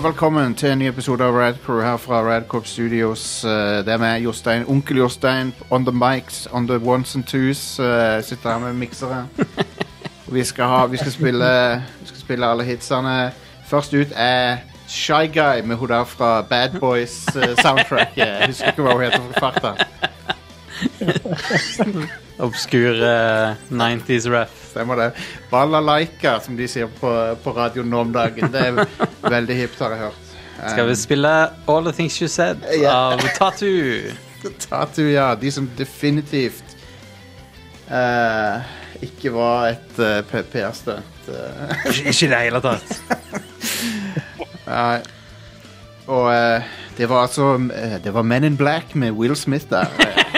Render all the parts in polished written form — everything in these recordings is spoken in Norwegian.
velkommen til en ny episode av Radcrew her fra Radcorp Studios. Det er meg, Jostein, onkel Jostein, on the mics, on the ones and twos. Sitter her med miksere. Vi skal spille alle hitsene. Først ut er Shy Guy med hun der fra Bad Boys soundtrack. Jeg husker ikke hva hun heter for farta. Obskur 90s ref. Stemmer det. Balalaika, som de sier på radio nå om dagen. Det er veldig hipt, har jeg hørt. Skal vi spille All the Things You Said av Tattoo? Tattoo, ja. De som definitivt ikke var et PR-stunt. Ikke det hele tatt. Nei. Og det var altså det var Men in Black med Will Smith der.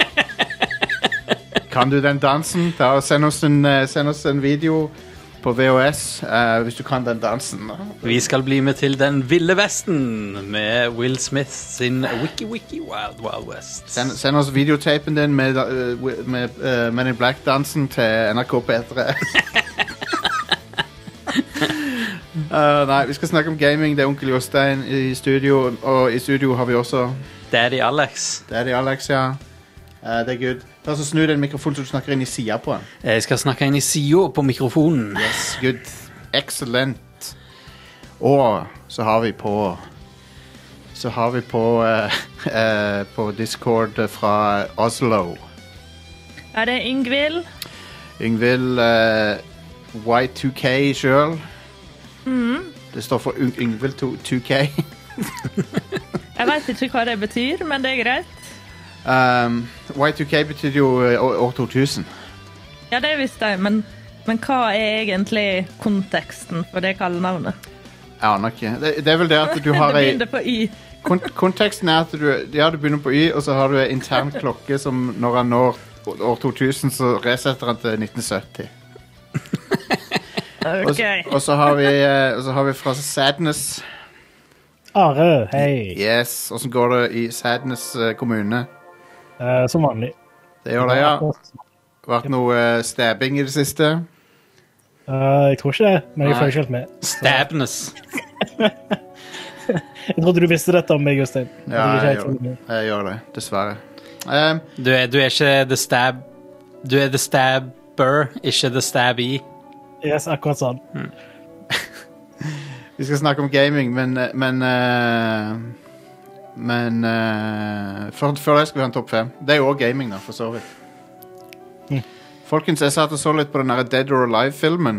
Kan du den dansen? Send oss en video på VHS hvis du kan den dansen. Vi skal bli med til Den Ville Vesten med Will Smith sin Wiki Wild Wild West. Send oss videotapen din med Men in Black-dansen til NRK P3. Nei, vi skal snakke om gaming. Det er onkel Jostein i studio, og i studio har vi også Daddy Alex. Daddy Alex, ja. Det er good. La oss snu den mikrofonen så du snakker inn i siden på den. Jeg skal snakke inn i siden på mikrofonen. Yes, good. Excellent. Og så har vi på Discord fra Oslo. Er det Yngvild? Yngvild Y2K selv. Det står for Yngvild 2K. Jeg vet ikke hva det betyr, men det er greit. Y2K betyr jo år 2000. Ja, det visste jeg, men hva er egentlig konteksten for det kallenavnet? Jeg aner ikke. Det er vel det at du har det begynner på Y. Konteksten er at du begynner på Y, og så har du en intern klokke som når han når år 2000, så resetter han til 1970. Okay. Og så har vi fra Sadness. Are, hei. Yes, hvordan går det i Sadness kommune? Som vanlig. Det gjør det, ja. Vært noe stabbing i det siste? Jeg tror ikke det, men jeg følger ikke helt med. Stabness. Jeg trodde du visste dette om meg, Jostein. Ja, jeg gjør det, dessverre. Du er ikke the stab. Du er the stabber, ikke the stabby. Yes, akkurat sånn. Vi skal snakke om gaming, men før det skal vi ha en topp 5. Det er jo også gaming da, for så vidt. Folkens, jeg satt og så litt på den der Dead or Alive-filmen.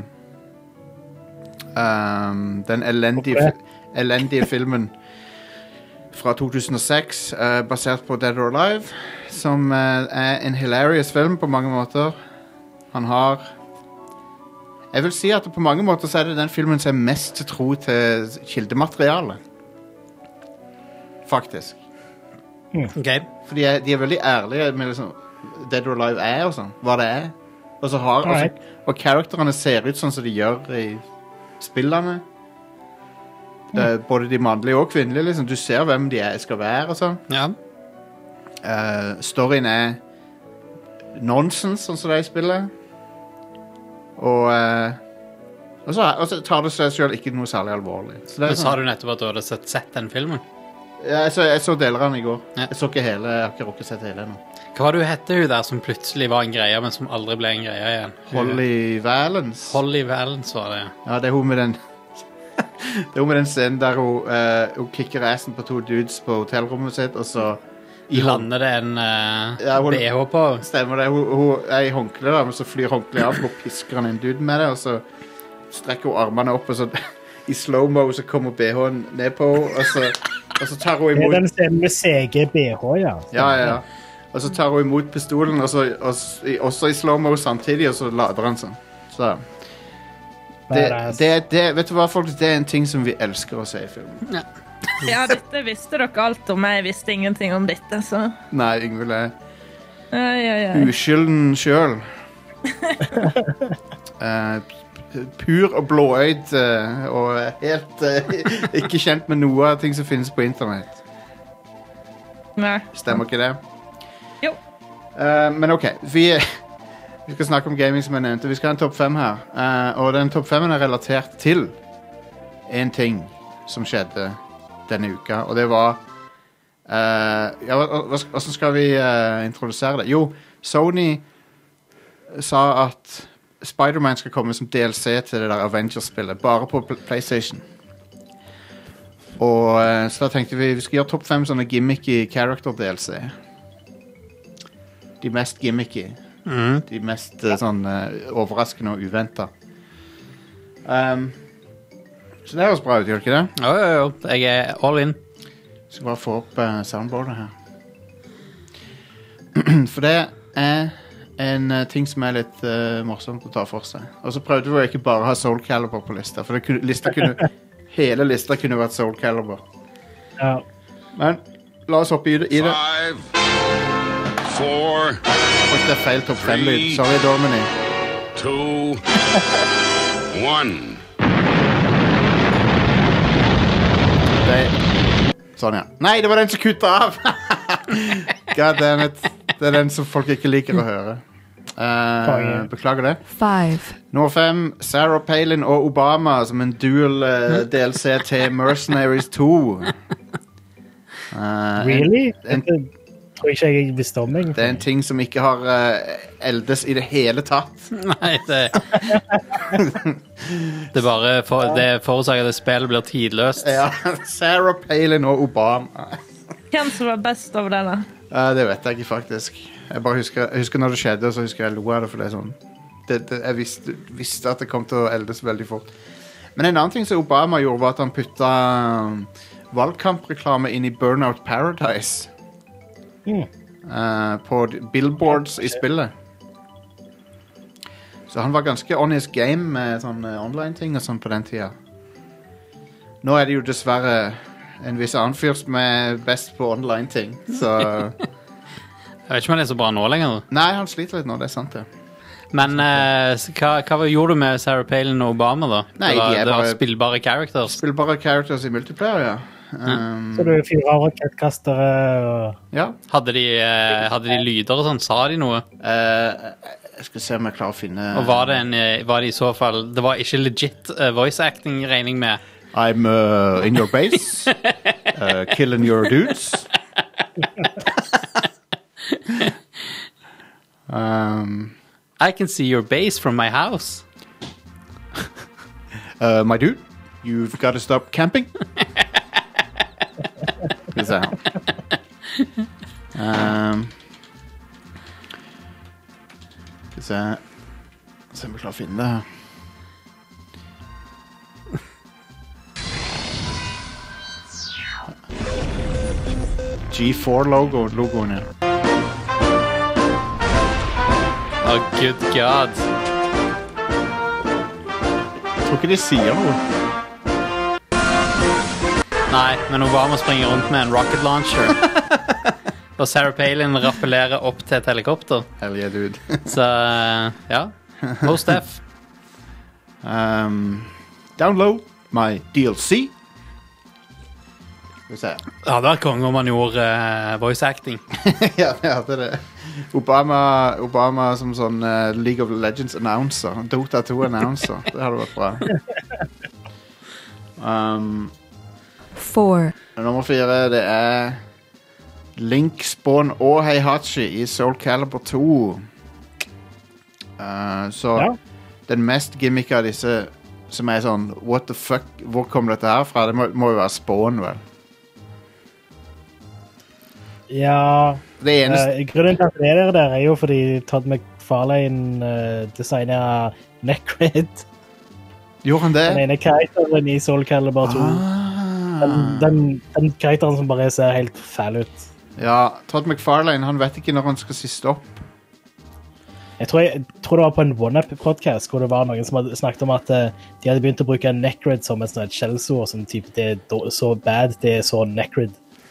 Den elendige filmen fra 2006, basert på Dead or Alive, som er en hilarious film på mange måter. Han har... Jeg vil si at på mange måter så er det den filmen som er mest tro til kildematerialet. Faktisk. Okay. Fordi de er veldig ærlige med liksom Dead or Alive er og sånn. Hva det er. Og karakterene ser ut sånn som de gjør i spillene. Både de mannlige og kvinnelige, liksom. Du ser hvem de skal være og sånn. Ja. Storyen er nonsens, sånn som det er i spillet. Og så tar det seg selv ikke noe særlig alvorlig. Men sa du nettopp at du hadde sett den filmen? Ja, jeg så deler av den i går. Ja. Jeg så ikke hele, jeg har ikke rukket sett hele ennå. Hva var det hun hette hun der som plutselig var en greie, men som aldri ble en greie igjen? Holly Valance. Holly Valance var det, ja. Ja, det er hun med den det er hun med den scenen der hun kicker assen på to dudes på hotellrommet sitt, og så lander det en BH på. Stemmer det. Hun er i håndkle da, men så flyr håndkle av, og pisker han en dude med det, og så strekker hun armene opp, og så i slow-mo så kommer BH-en ned på, og så tar hun imot... Det er den scenen med CG-BH, ja. Ja. Og så tar hun imot pistolen, og også i slow-mo samtidig, og så lader han sånn. Så... Det, vet du hva, folk? Det er en ting som vi elsker å se i filmen. Ja. Ja, dette visste dere alt om. Jeg visste ingenting om dette, så... Nei, Yngvild er uskylden selv. Pur og blåøyd, og helt ikke kjent med noe av ting som finnes på internett. Nei. Stemmer ikke det? Jo. Men ok, vi skal snakke om gaming som jeg nevnte. Vi skal ha en topp 5 her. Og den topp 5 er relatert til en ting som skjedde denne uka, og det var hvordan skal vi introdusere det? Jo, Sony sa at Spider-Man skal komme som DLC til det der Avengers-spillet, bare på PlayStation. Og så da tenkte vi skal gjøre topp 5 sånne gimmicky character-DLC. De mest gimmicky. De mest sånn overraskende og uventet. Så det høres bra ut, gjør det ikke det? Jo. Jeg er all in. Skal bare få opp soundboardet her. For det er en ting som er litt morsomt å ta for seg. Og så prøvde vi å ikke bare ha Soul Calibur på lista, for hele lista kunne vært Soul Calibur. Ja. Men la oss hoppe i det. 5, 4, Det er feil topp 5-lyd. Sorry, Dormany. 2, 1. Sånn, ja. Nei, det var den som kuttet av! God damn it. Det er den som folk ikke liker å høre. Beklager det. 5, Nummer 5, Sarah Palin og Obama som en dual DLC til Mercenaries 2. Really? Dette tror ikke jeg visste om, egentlig. Det er en ting som ikke har eldes i det hele tatt. Nei, det bare det forårsaker at spillet blir tidløst. Ja, Sarah Palin og Obama. Hvem som var best over denne? Det vet jeg ikke faktisk. Jeg bare husker når det skjedde, så husker jeg lo av det, for det er sånn jeg visste at det kom til å eldes veldig fort. Men en annen ting som Obama gjorde, var at han putta valgkampreklame inn i Burnout Paradise. På billboards i spillet. Så han var ganske on his game med sånne online-ting og sånn på den tida. Nå er det jo dessverre en viss annen fyr som er best på online-ting, så Jeg vet ikke om det er så bra nå lenger. Nei, han sliter litt nå, det er sant det. Men hva gjorde du med Sarah Palin og Obama da? Nei, det var spillbare characters. Spillbare characters i multiplayer, ja. Så du fyrer rakettkastere og... Ja. Hadde de lyder og sånn? Sa de noe? Jeg skal se om jeg klarer å finne... Og var det i så fall... Det var ikke legit voice acting, regning med? I'm in your base, killing your dudes. I can see your base from my house. My dude, you've got to stop camping. Skal vi se. Se om vi klarer å finne det her. G4-logoen her. Oh, good God. Jeg tror ikke de sier noe. Nei, men Obama springer rundt med en rocket launcher. Og Sarah Palin rappellerer opp til et helikopter. Hell yeah, dude. Så, ja. Most F. Download my DLC. Skal vi se. Ja, det var konge om han gjorde voice acting. Ja, det hadde det. Obama som sånn League of Legends announcer. Dota 2 announcer. Det hadde vært bra. 4, Nummer 4, det er Link, Spawn og Heihachi i Soul Calibur 2. Så den mest gimmick av disse som er sånn, what the fuck, hvor kom dette her fra? Det må jo være Spawn, vel? Ja, Det eneste... grunnen til at det er der er jo fordi Todd McFarlane designet Necrid. Gjorde han det? Den ene karakteren i Soul Calibur 2. Den karakteren som bare ser helt fæl ut. Ja, Todd McFarlane, han vet ikke når han skal si stopp. Jeg tror det var på en One-Up-podcast hvor det var noen som hadde snakket om at de hadde begynt å bruke Necrid som et skjellsord, som typ, det er så bad, det er så Necrid.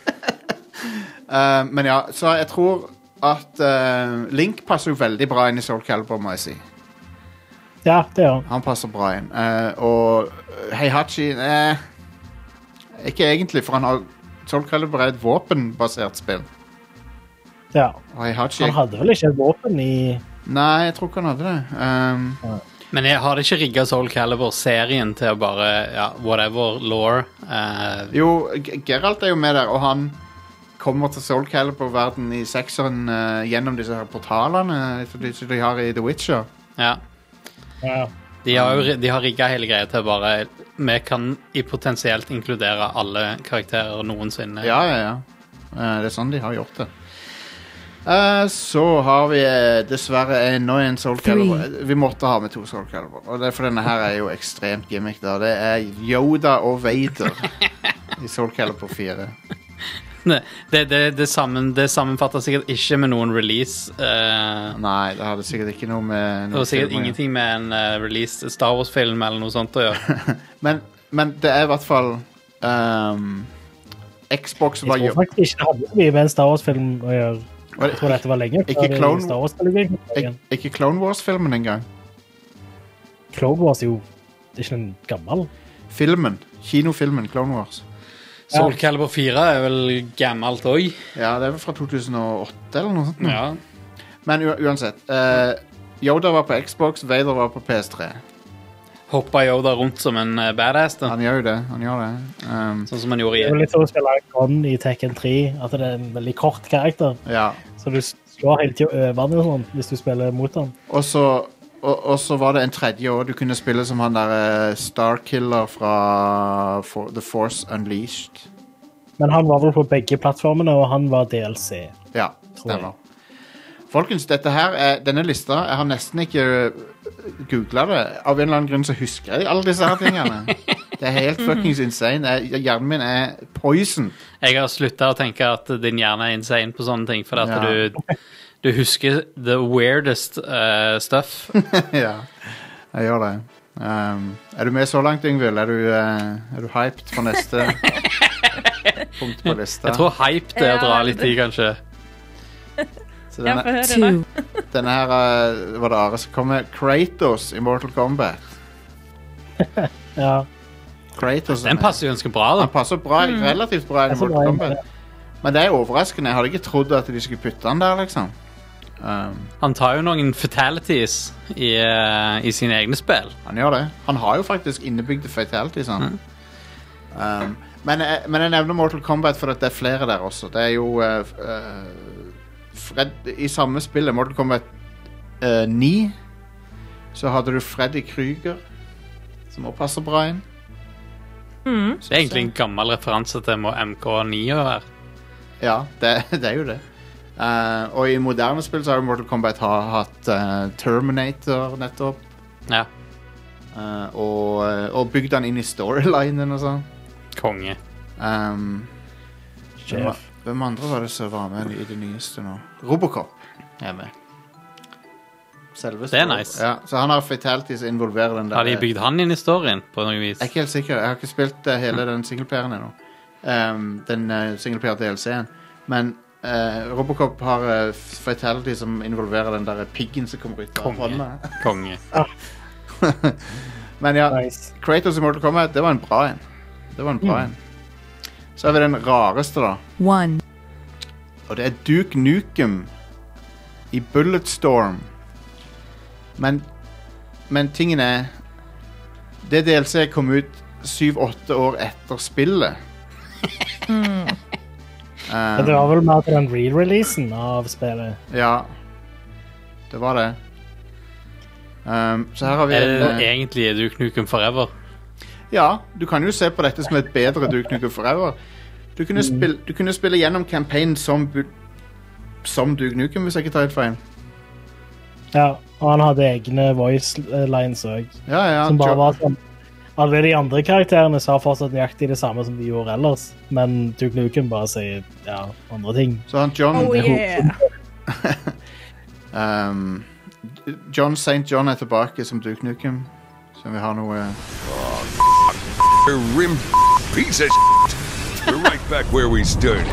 Men ja, så jeg tror at Link passer jo veldig bra inn i Soul Calibur, må jeg si. Ja, det gjør han. Han passer bra inn. Og Heihachi, ikke egentlig, for han har Soul Calibur er et våpenbasert spill. Ja. Og Heihachi... Han hadde vel ikke et våpen i... Nei, jeg tror ikke han hadde det. Men jeg har ikke rigget Soul Calibur-serien til å bare, whatever, lore. Jo, Geralt jo med der, og han kommer til Soul Calibur-verden i 6'eren gjennom disse her portalene som de har i The Witcher. Ja. Ja. De har rigget hele greia til bare, vi kan potensielt inkludere alle karakterer noensinne. Ja. Det sånn de har gjort det. Så har vi dessverre enda en Soul Calibur. Vi måtte ha med 2 Soul Calibur. Og det er for denne her jo ekstremt gimmick da. Det Yoda og Vader i Soul Calibur 4. Det sammenfatter sikkert ikke med noen release. Nei, det hadde sikkert ikke noe med det var sikkert ingenting med en release Star Wars-film eller noe sånt å gjøre. men det i hvert fall Xbox var jo... Jeg tror faktisk ikke det hadde så mye med en Star Wars-film å gjøre. Jeg tror dette var lenge. Ikke Clone Wars-filmen engang. Clone Wars jo ikke en gammel. Filmen. Kinofilmen Clone Wars. Soul Calibur 4 vel gammelt også. Ja, det vel fra 2008 eller noe sånt. Ja. Men uansett. Yoda var på Xbox, Vader var på PS3. Hoppa Yoda rundt som en badass da. Han gjør jo det. Sånn som han gjorde i... Det er litt sånn å spille Gon i Tekken 3, at det er en veldig kort karakter. Ja. Så du slår hele tiden over den sånn, hvis du spiller mot han. Og så var det en tredje år du kunne spille som han der Starkiller fra The Force Unleashed. Men han var vel på begge plattformene, og han var DLC. Ja, stemmer. Folkens, denne lista, jeg har nesten ikke googlet det. Av en eller annen grunn så husker jeg alle disse her tingene. Det er helt fuckings insane. Hjernen min poison. Jeg har sluttet å tenke at din hjerne insane på sånne ting, for at du husker the weirdest stuff. Ja, jeg gjør det. Du med så langt, Yngvild? Er du hyped for neste punkt på lista? Jeg tror hyped å dra litt i, kanskje. Så denne her var det Are som kom med. Kratos i Mortal Kombat. Ja. Kratos, den passer jo ganske bra da. Han passer bra, relativt bra i Mortal Kombat. Men det overraskende. Jeg hadde ikke trodd at de skulle putte han der, liksom. Han tar jo noen fatalities i sine egne spill. Han gjør det. Han har jo faktisk innebygde fatalities, han. Men jeg nevner Mortal Kombat for at det er flere der også. Det er jo i samme spillet, Mortal Kombat 9, så hadde du Freddy Krueger, som også passer bra inn. Det er egentlig en gammel referanse til MK9 å være. Ja, det er jo det. Og i moderne spill så har Mortal Kombat hatt Terminator nettopp. Ja. Og bygd den inn i storylinen og sånn. Konge. Hvem andre var det som var med i det nyeste nå? Robocop er med. Selveste. Det er nice. Ja, så han har fatalities som involverer den der. Har de bygd han inn i storyen på noe vis? Jeg er ikke helt sikker. Jeg har ikke spilt hele den singleplayeren ennå. Den singleplayer-DLC-en. Men Robocop har fatalities som involverer den der piggen som kommer ut av hånda. Konge. Men ja, Nice. Kratos i Mortal Kombat, det var en bra en. Så har vi den rareste da. 1. Og det er Duke Nukem i Bulletstorm. Men tingen er, det DLC kom ut 7-8 år etter spillet. Men det var vel mer til den re-releasen av spillet. Ja, det var det. Så her har vi Er det egentlig Duke Nukem Forever? Ja, du kan jo se på dette som et bedre Duke Nukem Forever. Du kunne spille gjennom campaignen som Duke Nukem, hvis jeg ikke tar helt feil. Ja, og han hadde egne voice lines også. Ja, som bare var sånn. Alle de andre karakterene sa fortsatt nøyaktig det samme som de gjorde ellers, men Duke Nukem bare sier andre ting. Så han John... Oh yeah! John St. John er tilbake som Duke Nukem. Så vi har noe... Rim piece of shit. We're right back where we started.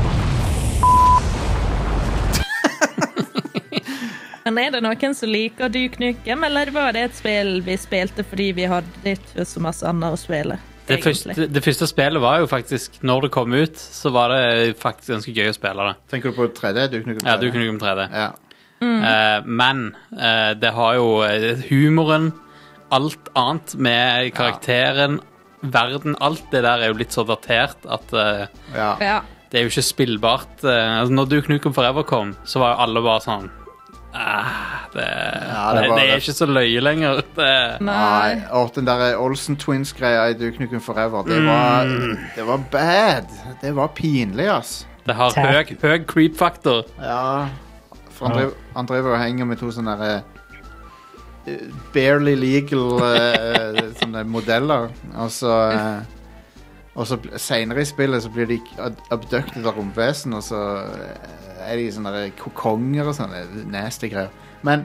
Men er det noen som liker Duke Nukem, eller var det et spill vi spilte fordi vi hadde ikke så masse annet å spille? Det første spillet var jo faktisk, når det kom ut, så var det faktisk ganske gøy å spille det. Tenker du på 3D? Duke Nukem 3D? Ja, Duke Nukem 3D. Ja. Men det har jo humoren alt annet med karakteren, verden, alt det der er jo litt så datert at Ja. Ja. det er jo ikke spillbart. Altså, når Duke Nukem Forever kom, så var jo alle bare sånn det er ikke så løye lenger. Nei. Og den der Olsen Twins-greia i Duke Nukem Forever, det var bad. Det var pinlig, ass. Det har høy creep-faktor. Ja. For han driver og henger med to sånne der, barely legal sånne modeller. Og så senere i spillet så blir de abducted av romvesen, og så er de sånne der kokonger og sånne nasty greier. Men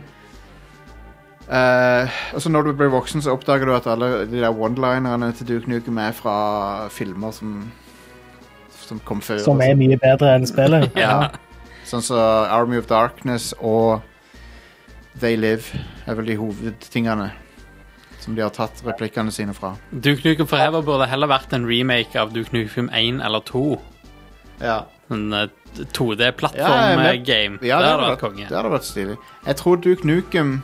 og så når du blir voksen, så oppdager du at alle de der one-linerne til Duke Nukem er fra filmer som kom før. Som er mye bedre enn spillet. Ja. Sånn som Army of Darkness og They Live er vel de hovedtingene som de har tatt replikkene sine fra. Duke Nukem Forever burde heller vært en remake av Duke Nukem 1 eller 2. Ja. En 2D-plattform-game. Ja, det hadde vært konge. Det hadde vært stilig. Jeg tror Duke Nukem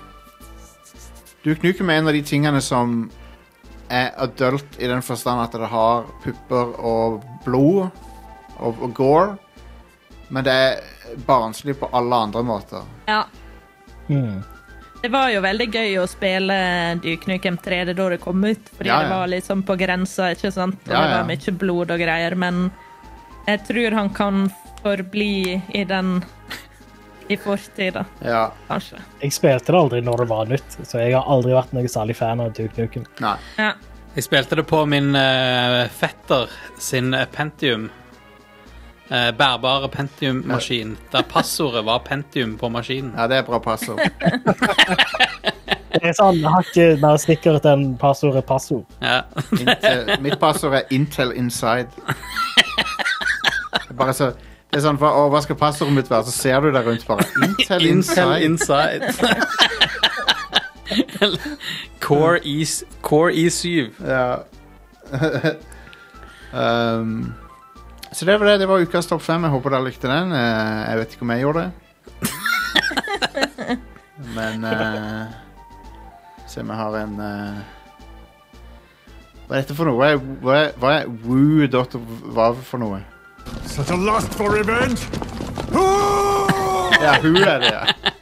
er en av de tingene som er adult i den forstand at det har pupper og blod og gore, men det er barnslig på alle andre måter. Ja. Det var jo veldig gøy å spille Duke Nukem 3D da det kom ut, fordi det var liksom på grensa, ikke sant? Og det var mye blod og greier, men jeg tror han kan forbli i fortida, kanskje. Jeg spilte det aldri når det var nytt, så jeg har aldri vært noe særlig fan av Duke Nukem. Nei. Ja. Jeg spilte det på min fetter sin Pentium. Bærbare Pentium-maskin, der passordet var Pentium på maskinen. Ja, det er bra passord. Det er sånn, jeg har ikke mer sikkert enn passordet passord. Ja. Mitt passord er Intel Inside. Bare så, det er sånn, hva skal passordet mitt være? Så ser du der rundt bare Intel Inside. Core i7. Ja. Så det var det. Det var ukas topp 5. Jeg håper dere likte den. Jeg vet ikke om jeg gjorde det. Men se om jeg har en hva er dette for noe? Hva er woo.vav for noe? Such a lust for revenge! Ja, hun er det, ja.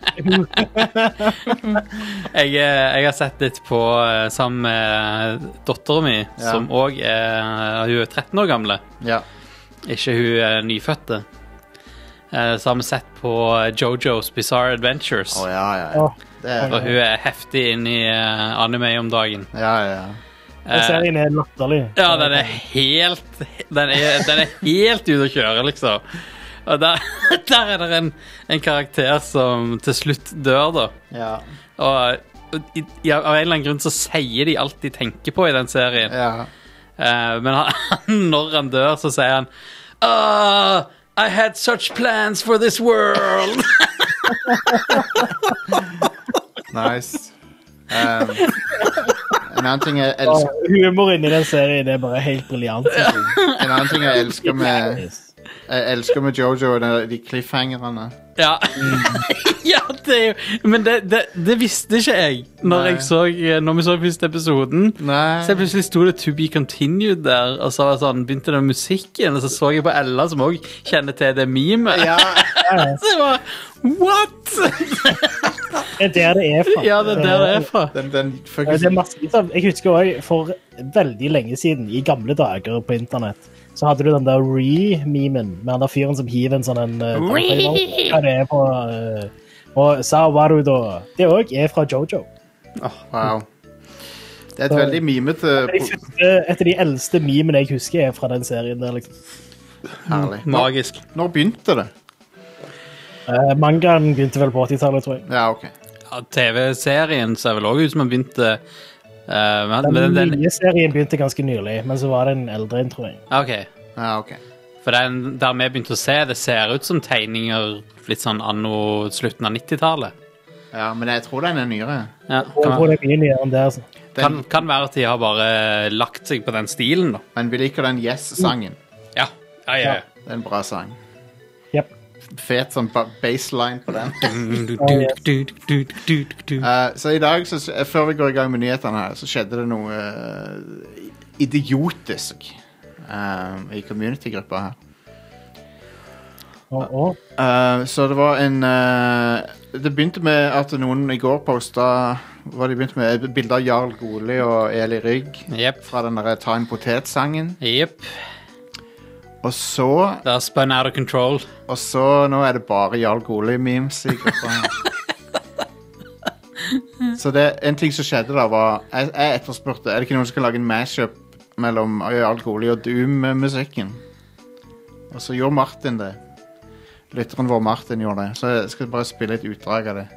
Jeg har sett litt på sammen med datteren min, som også hun er 13 år gamle. Ja. Ikke hun nyfødte. Så har vi sett på JoJo's Bizarre Adventures. Ja. Og hun er heftig inn i anime om dagen. Ja. Serien er latterlig. Ja, den er helt ute å kjøre, liksom. Og der er det en karakter som til slutt dør, da. Ja. Og av en eller annen grunn så sier de alt de tenker på i den serien. Ja. Men når han dør, så sier han I had such plans for this world. Nice. En annen ting jeg elsker Humoren i den serien er bare helt briljant. En annen ting jeg elsker med JoJo er de cliffhangerene. Ja. Ja, det er jo. Men det visste ikke jeg når vi så første episoden. Nei. Så plutselig sto det To Be Continued der, og så var det sånn, begynte det musikken, og så jeg på Ella som også kjenner til det meme. Ja. Så jeg bare, what? Det er der det er fra. Ja, det er der det er fra. Det er masse, jeg husker også for veldig lenge siden, i gamle dager på internett, så hadde du den der Re-memen med den der fyren som hiver en sånn hva det er på og Sawarudo. Det også er fra JoJo. Wow. Det er et veldig mimete Et av de eldste memene jeg husker er fra den serien der, liksom. Herlig. Magisk. Når begynte det? Mangaen begynte vel på 80-tallet, tror jeg. Ja, ok. Ja, TV-serien ser vel også ut som den begynte den nye serien begynte ganske nylig, men så var det en eldre en, tror jeg. Ok. For den der vi begynte å se, det ser ut som tegninger litt sånn anno slutten av 90-tallet. Ja, men jeg tror den er nyere. Ja, Jeg tror det er mye nyere enn det, altså. kan være at de har bare lagt seg på den stilen, da. Men vi liker den Yes-sangen. Ja. Det er en bra sang. Yep. fet sånn baseline på den. yes. Så i dag, før vi går i gang med nyhetene her, så skjedde det noe idiotisk i community-gruppa her. Så det var det begynte med at noen i går postet de begynte med et bilde av Jarl Goli og Eli Rygg fra den der Ta en potet-sangen. Og så det har spun out of control. Og så nå er det bare Jarl Goli-memes i gruppa her. Så en ting som skjedde da var jeg etterspurte, er det ikke noen som skal lage en mashup mellom Jarl Goli og Doom-musikken? Og så gjorde Martin det. Lytteren vår Martin gjorde det. Så jeg skal bare spille et utdrag av det.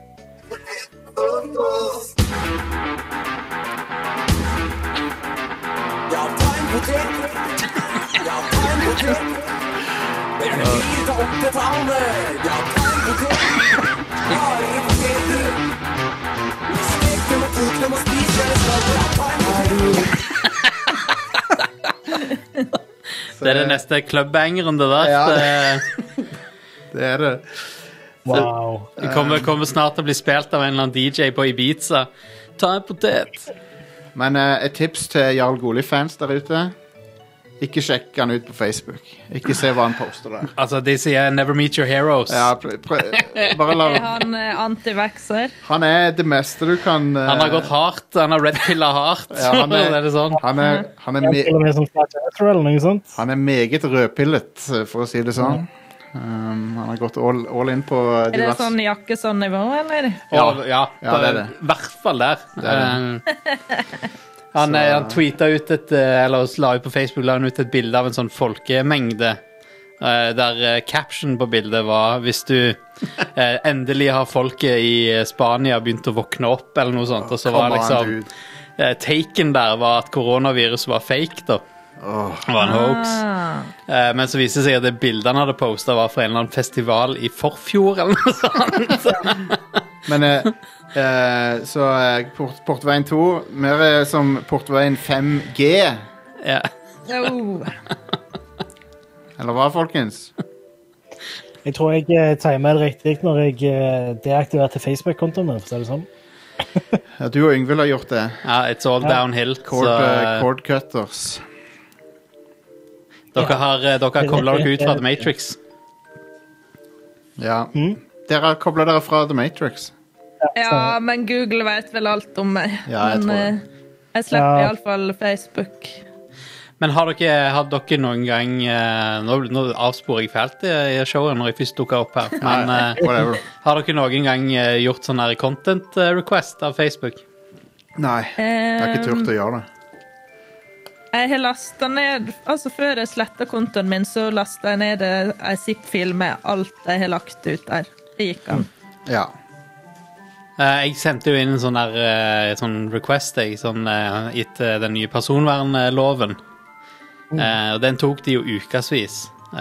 Ja, ta en potet. Ja, ta en potet. Det er fire til 8-tallet. Ja, ta en potet. Harde poteter. Vi steker med kokene og spiser det skal. Ja, ta en potet. Det er det neste clubbangeren det der. Ja, det er det. Wow. Det kommer snart til å bli spilt av en eller annen DJ på Ibiza. Ta en potet. Men et tips til Jarl Goli-fans der ute. Ikke sjekk han ut på Facebook. Ikke se hva han poster der. Altså, de sier 'never meet your heroes'. Ja, bare la... Er han anti-vaxxer? Han er det meste du kan... Han har gått hardt. Han har red-pillet hardt. Ja, han er det sånn? Han er Til og med som flat earther eller noe sånt. Han er meget rødpillet, for å si det sånn. Han har gått all in på Er det sånn jakkesånn-nivå, eller? Ja, det er det. I hvert fall der. Han tweetet ut eller la ut på Facebook la han ut et bilde av en sånn folkemengde der caption på bildet var hvis du endelig har folket i Spania begynt å våkne opp eller noe sånt, og så var liksom taken der var at koronavirus var fake da. Det var en hoax. Men så viste det seg at det bildet han hadde postet var fra en eller annen festival i Forfjord eller noe sånt. Men så Portveien 2 mer som Portveien 5G. Ja. Eller hva, folkens? Jeg tror jeg timer det riktig når jeg deaktiverte Facebook-kontoen min, for å si det sånn. Ja, du og Yngvild har gjort det. Ja, it's all downhill. Cord cutters. Dere har koblet dere ut fra The Matrix. Ja. Dere har koblet dere fra The Matrix. Ja, men Google vet vel alt om meg. Ja, jeg tror det. Jeg slipper i alle fall Facebook. Men har dere noen gang nå avsporer jeg fælt i showet når jeg først dukker opp her, men har dere noen gang gjort sånn her content request av Facebook? Nei, jeg har ikke turt å gjøre det. Jeg har lastet ned, altså før jeg slettet kontoen min, så lastet jeg ned en zip-fil med alt jeg har lagt ut der. Det gikk an. Ja. Jeg sendte jo inn en sånn request gitt den nye personvernloven. Og den tok de jo ukesvis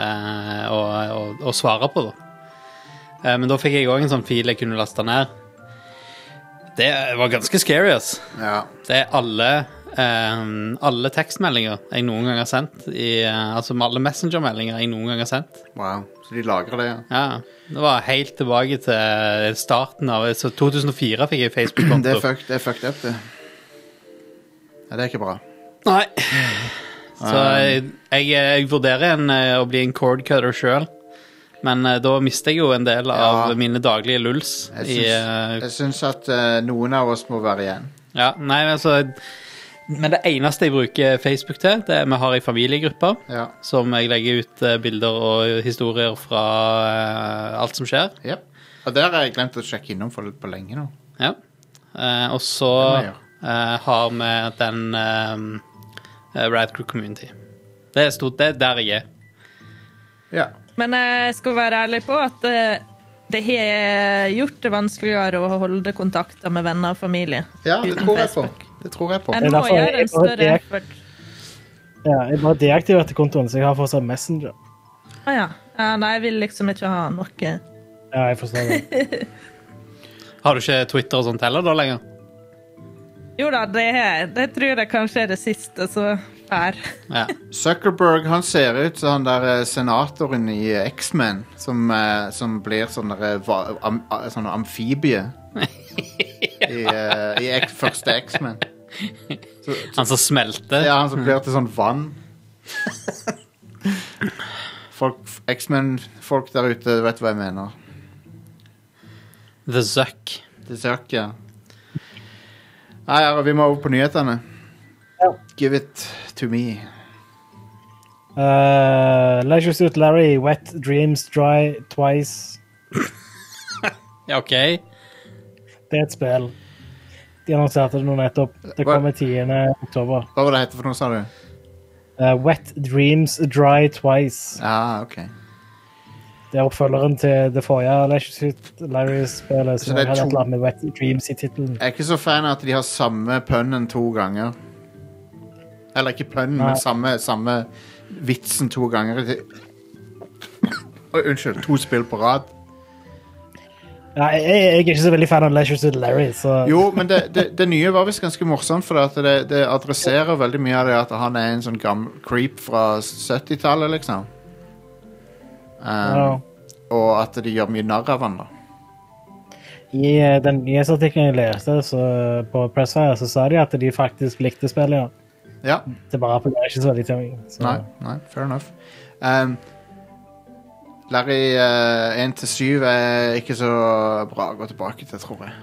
å svare på da. Men da fikk jeg også en sånn fil jeg kunne laste ned. Det var ganske scary, ass. Ja. Det er alle tekstmeldinger jeg noen gang har sendt altså alle messengermeldinger jeg noen gang har sendt. Wow, så de lagrer det, ja. Ja, det var helt tilbake til starten av så 2004 fikk jeg Facebook-konto. Det er fucked up, det. Ja, det er ikke bra. Nei. Så jeg vurderer å bli en cord cutter selv. Men da mister jeg jo en del av mine daglige lulls. Jeg synes at noen av oss må være igjen. Ja, nei, altså... Men det eneste jeg bruker Facebook til, det vi har i familiegrupper, som jeg legger ut bilder og historier fra alt som skjer. Ja, og der har jeg glemt å sjekke innom for på lenge nå. Ja, og så har vi den Radcrew Community. Det er der jeg er. Ja. Men jeg skal være ærlig på at det har gjort det vanskeligere å holde kontakter med venner og familie. Ja, det tror jeg på. Det tror jeg på. Jeg må gjøre en større effort. Ja, jeg bare deaktiverte kontoen, så jeg har fortsatt Messenger. Ja, nei, jeg vil liksom ikke ha noe. Ja, jeg forstår det. Har du ikke Twitter og sånt heller da lenger? Jo da, det tror jeg kanskje er det siste, så her. Ja. Zuckerberg, han ser ut som han der senatoren i X-Men, som blir sånn amfibie i første X-Men. Han som smelter. Ja, han som blir til sånn vann. X-Men-folk der ute vet hva jeg mener. The Zuck. Det søker, ja. Nei, ja, vi må over på nyhetene. Ja. Give it to me. Leisure Suit Larry, Wet Dreams Dry Twice. Ja, ok. Det er et spill. De annonserte det nå nettopp. Det kommer 10. oktober. Hva var det hette for noe, sa du? Wet Dreams Dry Twice. Ja, ok. Det er oppfølgeren til det forrige Leisure Suit Larry-spillet, Så som det er hadde et to- eller annet med Wet Dreams i titelen. Jeg er ikke så fan av at de har samme pønnen 2 ganger. Eller ikke pønnen, Nei. men samme vitsen 2 ganger. Unnskyld, 2 spill på rad. Ja, jeg er ikke så veldig fan av Leisure Suit Larry, så... Jo, men det nye var visst ganske morsomt, for at det adresserer veldig mye av det at han er en sånn gammel creep fra 70-tallet, liksom. Ja. Og at de gjør mye narr av han, da. I den nyhetsartikkelen jeg leste så på Pressfire, så sa de at de faktisk likte spillet, ja. Ja, Det bare appellerer ikke så veldig til meg. Så. nei, fair enough. Larry 1-7 er ikke så bra å gå tilbake til, tror jeg.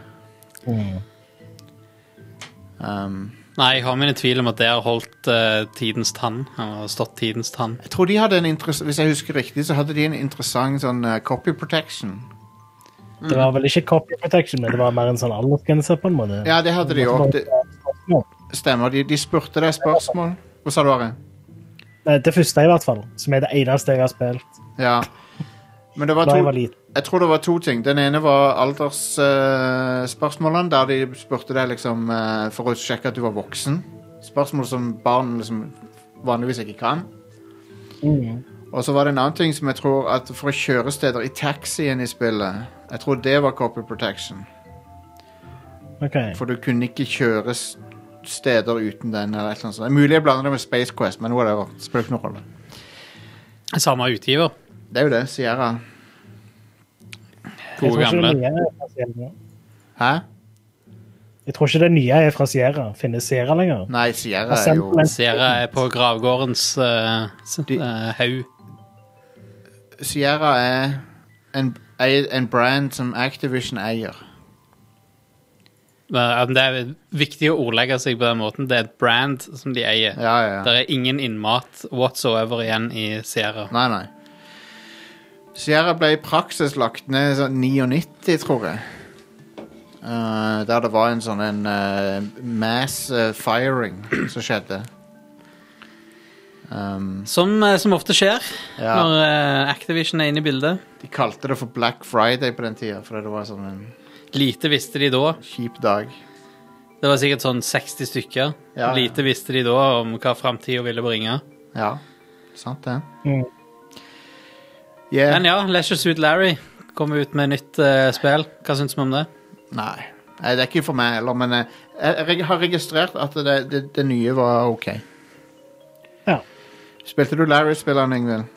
Nei, jeg har mine tvil om at det har holdt tidens tann. Han har stått tidens tann. Jeg tror de hadde hvis jeg husker riktig, så hadde de en interessant sånn copy protection. Det var vel ikke copy protection, men det var mer en sånn aldersgrense på en måte. Ja, det hadde de også. Stemmer, de spurte deg spørsmål. Hva sa du, Ari? Det første i hvert fall, som er det eneste jeg har spilt. Ja. Men det var Da jeg var to, liten. jeg tror det var 2 ting. Den ene var aldersspørsmålene, der de spurte deg liksom for å sjekke at du var voksen. Spørsmål som barn liksom vanligvis ikke kan. Og så var det en annen ting som jeg tror at for å kjøre steder i taxien i spillet, jeg tror det var copy protection. Ok. For du kunne ikke kjøre steder uten den eller et eller annet sånt. Det er mulig jeg blander det med Space Quest, men whatever. Det spiller ikke noen rolle. Samme utgiver. Det er jo det, Sierra. Gode gamle. Hæ? Jeg tror ikke det nye er fra Sierra. Finnes Sierra lenger? Nei, Sierra er jo... Sierra er på gravgårdens haug. Sierra er en brand som Activision eier. Det er viktig å ordlegge seg på den måten. Det er et brand som de eier. Ja. Det er ingen innmat whatsoever igjen i Sierra. Nei. Sierra ble i praksis lagt ned sånn 99, tror jeg. Der det var en sånn mass firing som skjedde. Som ofte skjer Ja. når Activision er inne i bildet. De kalte det for Black Friday på den tida, for det var sånn en Lite visste de da. kjip dag. Det var sikkert sånn 60 stykker. Ja. Lite visste de da om hva fremtiden ville bringe. Ja, sant det. Mm. Yeah. Men ja, Leisure Suit Larry kommer ut med nytt spill. Hva syns vi om det? Nei, det er ikke for meg heller, men jeg har registrert at det nye var ok. Ja. Spilte du Larry-spilleren, Ingvild?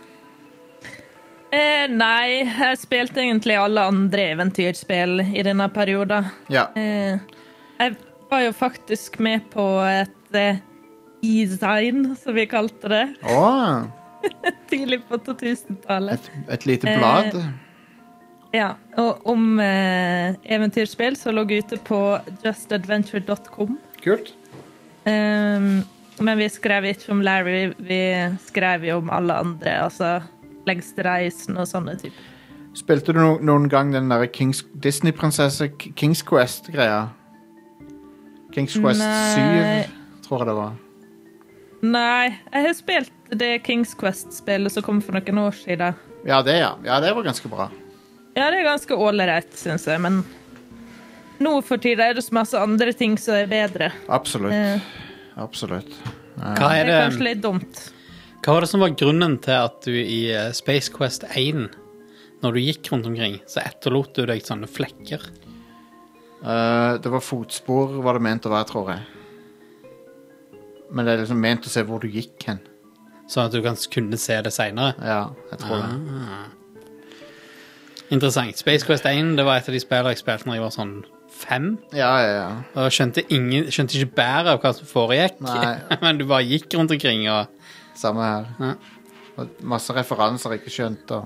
Nei, jeg spilte egentlig alle andre eventyrspill i denne perioden. Ja. Jeg var jo faktisk med på et e-sign, som vi kalte det, Åh, tidlig på 2000-tallet. et lite blad. Ja, og om eventyrspill som lå ute på justadventure.com. Kult. Men vi skrev ikke om Larry, vi skrev jo om alle andre, altså lengste reisen og sånne typer. Spilte du noen gang den der Disney-prinsesse King's Quest-greia? King's Quest 7, tror jeg det var. Nei, jeg har spilt det King's Quest-spillet som kom for noen år siden. Ja, det var ganske bra. Ja, det er ganske ålreit, synes jeg, men nå for tiden er det så masse andre ting som er bedre. Absolutt. Eh. Absolutt. Hva Det er er det, kanskje litt dumt. hva var det som var grunnen til at du i Space Quest 1, når du gikk rundt omkring, så etterlot du deg sånne flekker? Det var fotspor, var det ment å være, tror jeg. Men det er liksom ment å se hvor du gikk hen. Sånn at du kan kunne se det senere. Ja, jeg tror det. Interessant. Space Quest 1, det var et av de spillene jeg spilte når jeg var sånn 5. Ja. Og skjønte ikke bæret av hva som foregikk. Nei. Men du bare gikk rundt omkring og... Samme her. Ja. Og masse referanser jeg ikke skjønte.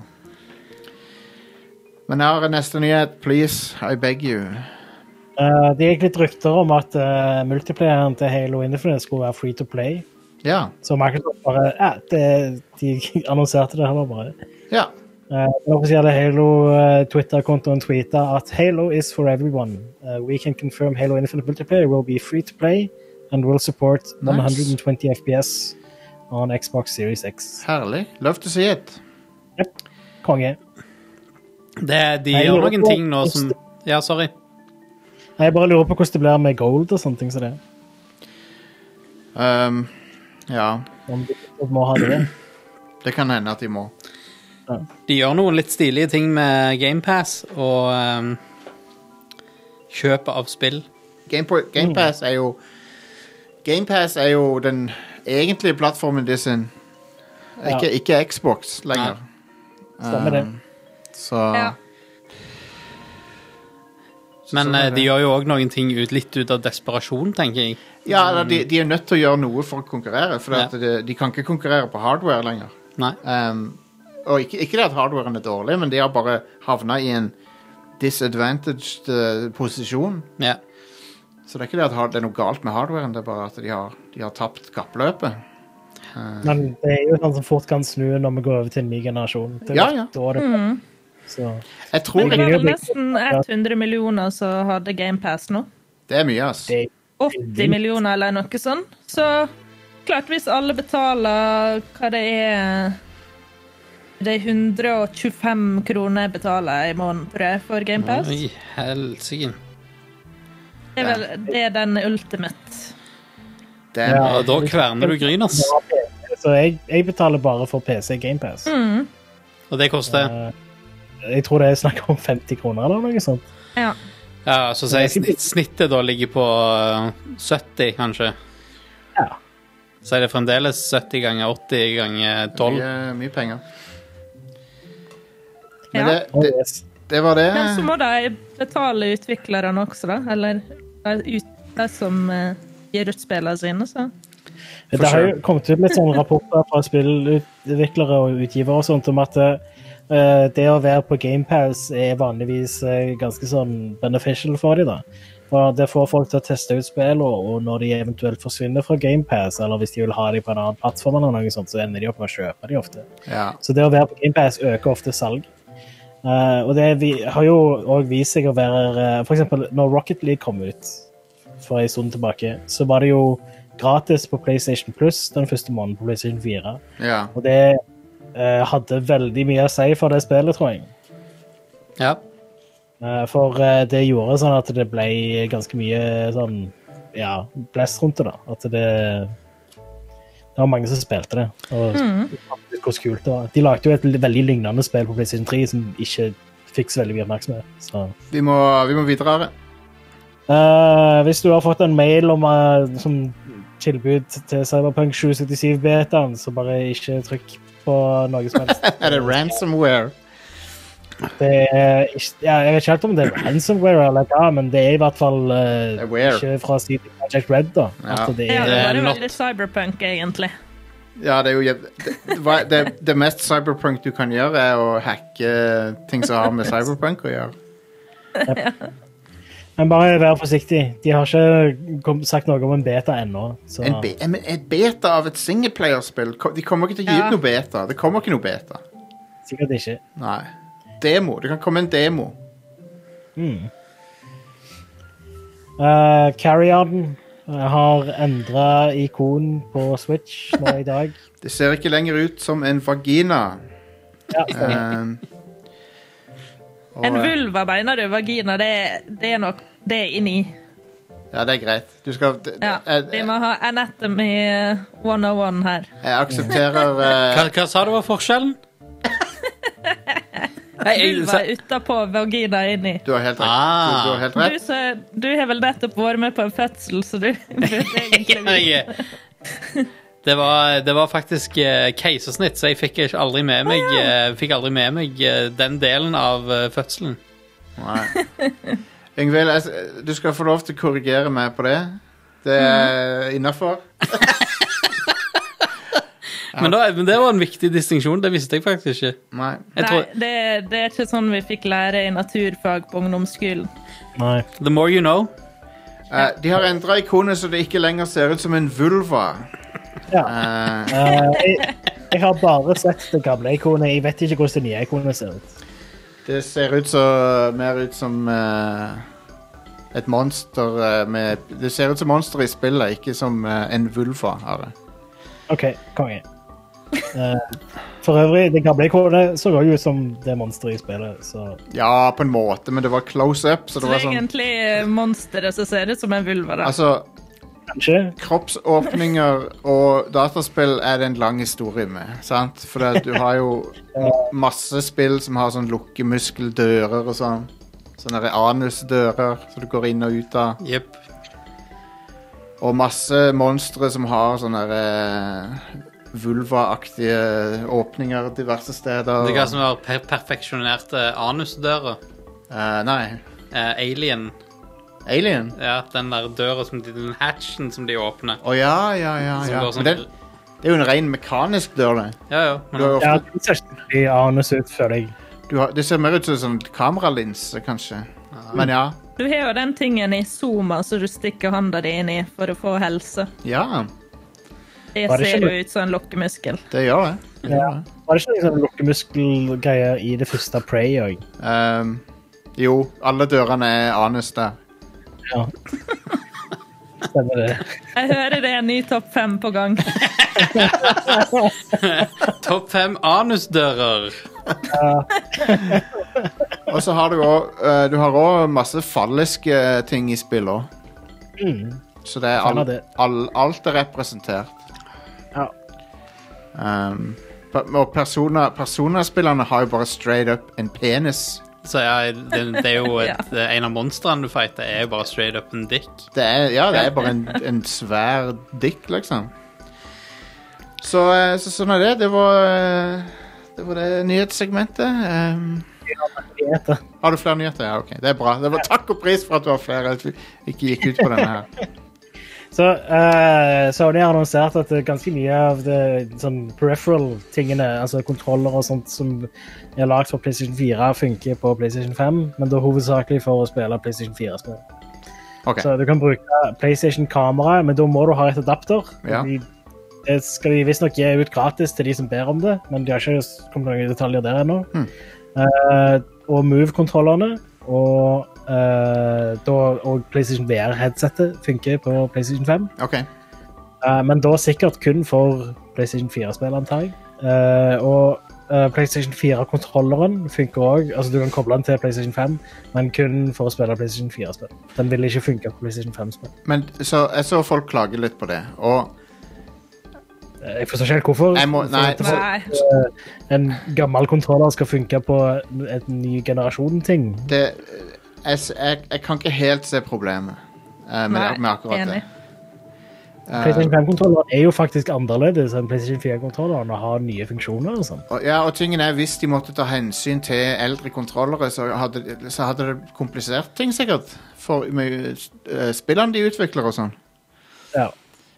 Men her er neste nyhet. Please, I beg you. Det gikk litt rykter om at multiplayeren til Halo Infinite skulle være free to play. Ja. Så Microsoft bare, de annonserte det heller bare. Ja. Den offisielle Halo Twitter-kontoen tweetet at Halo is for everyone. We can confirm Halo Infinite Multiplayer will be free to play and will support 120 FPS on Xbox Series X. Herlig. Love to see it. Yep. Konge. De gjør noen ting nå som... Ja, sorry. Jeg bare lurer på hvordan det blir med gold og sånne ting som det. Ja. Om de må ha det. Det kan hende at de må. Ja. De gjør noen litt stilige ting med Game Pass og kjøp av spill. Game Pass er jo den egentlige plattformen de sin. Ikke Xbox lenger. Stemmer det. Så... Ja. Men de gjør jo også noen ting litt ut av desperasjon, tenker jeg. Ja, de er nødt til å gjøre noe for å konkurrere, for at de kan ikke konkurrere på hardware lenger. Nei. Og ikke det at hardwaren er dårlig, men de har bare havnet i en disadvantaged posisjon. Ja. Så det er ikke det at det er noe galt med hardwaren, det er bare at de har tapt kappløpet. Men det er jo sånn som fort kan snu når vi går over til en ny generasjon. Ja. Så. Jeg tror Det var vel nesten 100 millioner som hadde Game Pass nå. det er mye, ass. 80 millioner eller noe sånt. Så klart hvis alle betaler hva det er 125 kroner betaler i måneden, tror jeg, for Game Pass. Oi, helsike. Det er vel det er den ultimate. Og da kverner du gryn, ass. Så jeg betaler bare for PC Game Pass. Og det koster... Jeg tror det er snakk om 50 kroner eller noe sånt. Ja. Ja, så snittet da ligger på 70, kanskje. Ja. Så er det fremdeles 70 ganger 80 ganger 12. Mye penger. Men Ja. det var det. Men så må de betale utviklerne også, da. Eller de som gir ut spillene sine, så. Det har jo kommet ut litt sånne rapporter fra spillutviklere og utgivere og sånt om at det å være på Game Pass er vanligvis ganske sånn beneficial for dem da. For det får folk til å teste ut spill, og når de eventuelt forsvinner fra Game Pass, eller hvis de vil ha dem på en annen plattform eller noe sånt, så ender de opp med å kjøpe dem ofte. Ja. Så det å være på Game Pass øker ofte salg. Og det har jo også vist seg å være, for eksempel når Rocket League kom ut for en stund tilbake, så var det jo gratis på PlayStation Plus den første måneden på PlayStation 4. Ja. Og det hadde veldig mye å si for det spillet, tror jeg. Ja. For det gjorde sånn at det ble ganske mye sånn, ja, blest rundt det da. At det var mange som spilte det. Og hvor kult det var. De lagde jo et veldig lignende spill på PlayStation 3 som ikke fikk så veldig mye oppmerksomhet. Så. Vi må videre. Hvis du har fått en mail om som tilbud til Cyberpunk 2077-betaen, så bare ikke trykk på noe som helst. Er det ransomware? Det er ikke, jeg vet ikke helt om det er ransomware eller hva, men det er i hvert fall ikke fra CD Projekt Red da. Ja. At det Ja, er, det var not- veldig cyberpunk, egentlig. Ja, det er jo det mest cyberpunk du kan gjøre er å hacke ting som har med cyberpunk å gjøre. men bare vær forsiktig. De har ikke sagt noe om en beta ennå. Så. En beta av et singleplayerspill. De kommer ikke til å gi Ja. ut noe beta. Det kommer ikke noe beta. Sikkert ikke. Nei. Demo. Det kan komme en demo. Carry-On har endret ikon på Switch nå i dag. Det ser ikke lenger ut som en vagina. Ja, Og, En vulva, mener du? Vagina, det er nok det er inni. ja, det er greit. Du skal... Ja, vi må ha Anatomy 101 her. Jeg aksepterer... Hva sa du var forskjellen? Vulva er utapå, vagina inni. Du har helt rett. Du har helt rett. Du har vel nettopp vært med på en fødsel, så du burde egentlig vite. Det var faktisk keisersnitt, så jeg fikk aldri med meg den delen av fødselen. Nei. Yngvild, du skal få lov til å korrigere meg på det. Det er innenfor. Men det var en viktig distinksjon, det visste jeg faktisk ikke. Nei. Det er ikke sånn vi fikk lære i naturfag på ungdomsskolen. Nei. The more you know. De har endret ikonet så det ikke lenger ser ut som en vulva. Ja. Jeg har bare sett det gamle ikonet. Jeg vet ikke hvordan det nye ikonet ser ut. Det ser mer ut som et monster det ser ut som monster i spillet, ikke som en vulva har det. Ok, konge. For øvrig, det gamle ikonet så ut som det monsteret i spillet, så... Ja, på en måte, men det var close up, så det var sånn... Egentlig monsteret som ser ut som en vulva da. Altså, kanskje? Kroppsåpninger og dataspill er det en lang historie med, sant? For du har jo masse spill som har sånn lukkemuskeldører og sånn. Sånne anusdører, så du går inn og ut av. Jep. Og masse monstre som har sånne vulva-aktige åpninger diverse steder. Det er hva som har perfeksjonerte anusdører. Nei. Alien. Alien? Ja, den der døra, den hatchen som de åpner. Ja. Sånn, Men det er jo en ren mekanisk dør, det. Ja. Ja, det ser ikke anus ut, føler jeg. Det ser mer ut som sånn kameralinse, kanskje. Men ja. Du har jo den tingen i Zoma så du stikker handa di inn i for å få helse. Ja. Det ser jo ut som en lokkemuskel. Det gjør det. Ja. Var det ikke noen sånn lokkemuskelgreier i det første Prey også? Jo, alle dørene er anus der. Ja. Stemmer det. Jeg hører det er en ny topp 5 på gang. Topp 5 anusdører. Og så har du har også masse falliske ting i spillet. Så det er alt er representert. Ja. Og Persona-spillerne har jo bare straight up en penis. Så ja, det er jo en av monstrene du fighter er jo bare straight up en dick. Det er bare en svær dick, liksom. Så sånn er det. Det var det nyhetssegmentet. Har du flere nyheter? Ja, ok. Det er bra. Det var takk og pris for at du har flere. At vi ikke gikk ut på denne her. Så Sony har annonsert at ganske mye av det sånn peripheral-tingene, altså kontroller og sånt som er lagt for PlayStation 4, funker på PlayStation 5, men da hovedsakelig for å spille PlayStation 4-spill. Okay. Så du kan bruke PlayStation-kamera, men da må du ha et adapter. Ja. Det skal de visst nok gi ut gratis til de som ber om det, men de har ikke kommet noen detaljer der ennå. Og Move-kontrollerne og PlayStation VR-headsetet funker på PlayStation 5. Okay. Men da sikkert kun for PlayStation 4-spill, antar jeg. Og PlayStation 4-kontrolleren funker også. Altså, du kan koble den til PlayStation 5, men kun for å spille PlayStation 4-spill. Den vil ikke funke på PlayStation 5-spill. Men jeg så folk klage litt på det, og jeg forstår ikke helt hvorfor. En gammel kontroller skal funke på et ny generasjon-ting. Jeg kan ikke helt se problemet med akkurat det. PlayStation 5-kontrolleren er jo faktisk annerledes enn PlayStation 4-kontrolleren og har nye funksjoner og sånt. Og tingen er, hvis de måtte ta hensyn til eldre kontrollere, så hadde det komplisert ting sikkert for spillene de utvikler og sånn. Ja.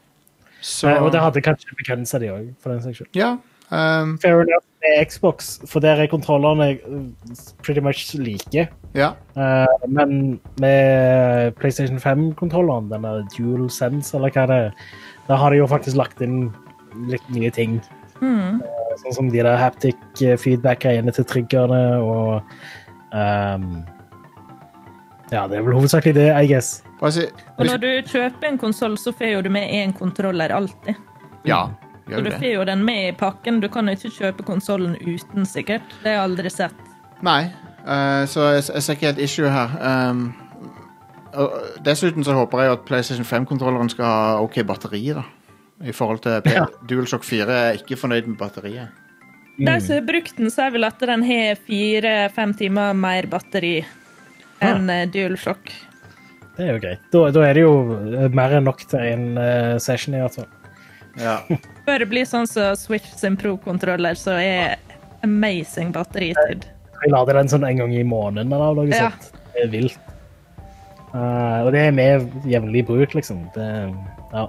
Og det hadde kanskje begrenset de også, for den seksjonen. Ja. Fair enough med Xbox, for der er kontrollerne pretty much like. Ja. Men med PlayStation 5-kontrolleren, denne DualSense, eller hva det er, da har de jo faktisk lagt inn litt nye ting. Sånn som de der haptic feedback-greiene til triggerne, og ja, det er vel hovedsakelig det, I guess. Og når du kjøper en konsol, så får jo du med en kontroller alltid. Ja, så du får jo den med i pakken. Du kan jo ikke kjøpe konsolen uten, sikkert. Det har jeg aldri sett. Nei, så jeg ser ikke et issue her. Og dessuten så håper jeg at PlayStation 5-kontrolleren skal ha ok batteri da. I forhold til DualShock 4 er ikke fornøyd med batteriet. De som har brukt den, så er vel at den har 4-5 timer mer batteri enn DualShock. Det er jo greit. Da er det jo mer enn nok til en session i hvert fall. Ja. Før det blir sånn som Switch sin Pro-kontroller, så amazing batteritid. Jeg lader den sånn en gang i måneden eller noe sånt. Det vilt. Og det med jevnlig bruk, liksom. Ja.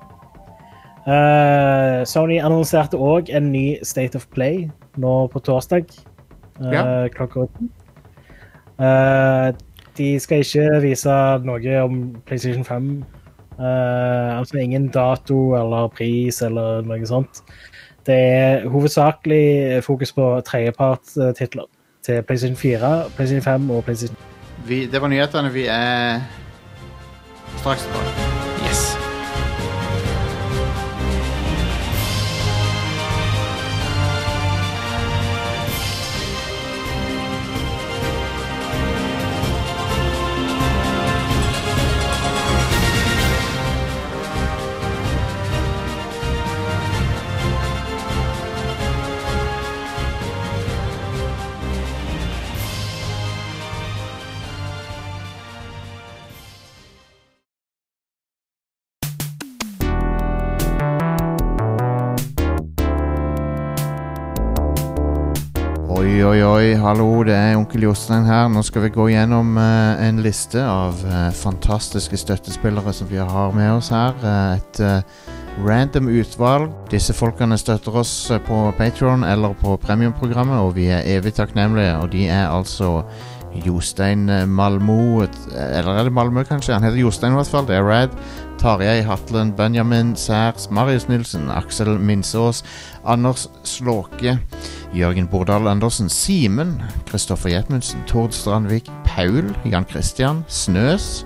Sony annonserte også en ny State of Play nå på torsdag klokka 8. De skal ikke vise noe om PlayStation 5. Altså ingen dato eller pris eller noe sånt. Det hovedsakelig fokus på tredjepart-titler til PlayStation 4, PlayStation 5 og PlayStation. Det var nyhetene. Vi straks tilbake. Yes. Oi, hallo, det onkel Jostein her. Nå skal vi gå gjennom en liste av fantastiske støttespillere som vi har med oss her. Et random utvalg. Disse folkene støtter oss på Patreon eller på premiumprogrammet, og vi evig takknemlige, og de altså Jostein Malmo, eller det Malmö kanskje? Han heter Jostein I hvert fall, det Rad. Tarjei Hatlen, Benjamin Særs, Marius Nilsen, Aksel Minsås, Anders Slåke, Jørgen Bordal Andersen, Simen, Kristoffer Jetmundsen, Tord Strandvik, Paul, Jan Christian, Snøs,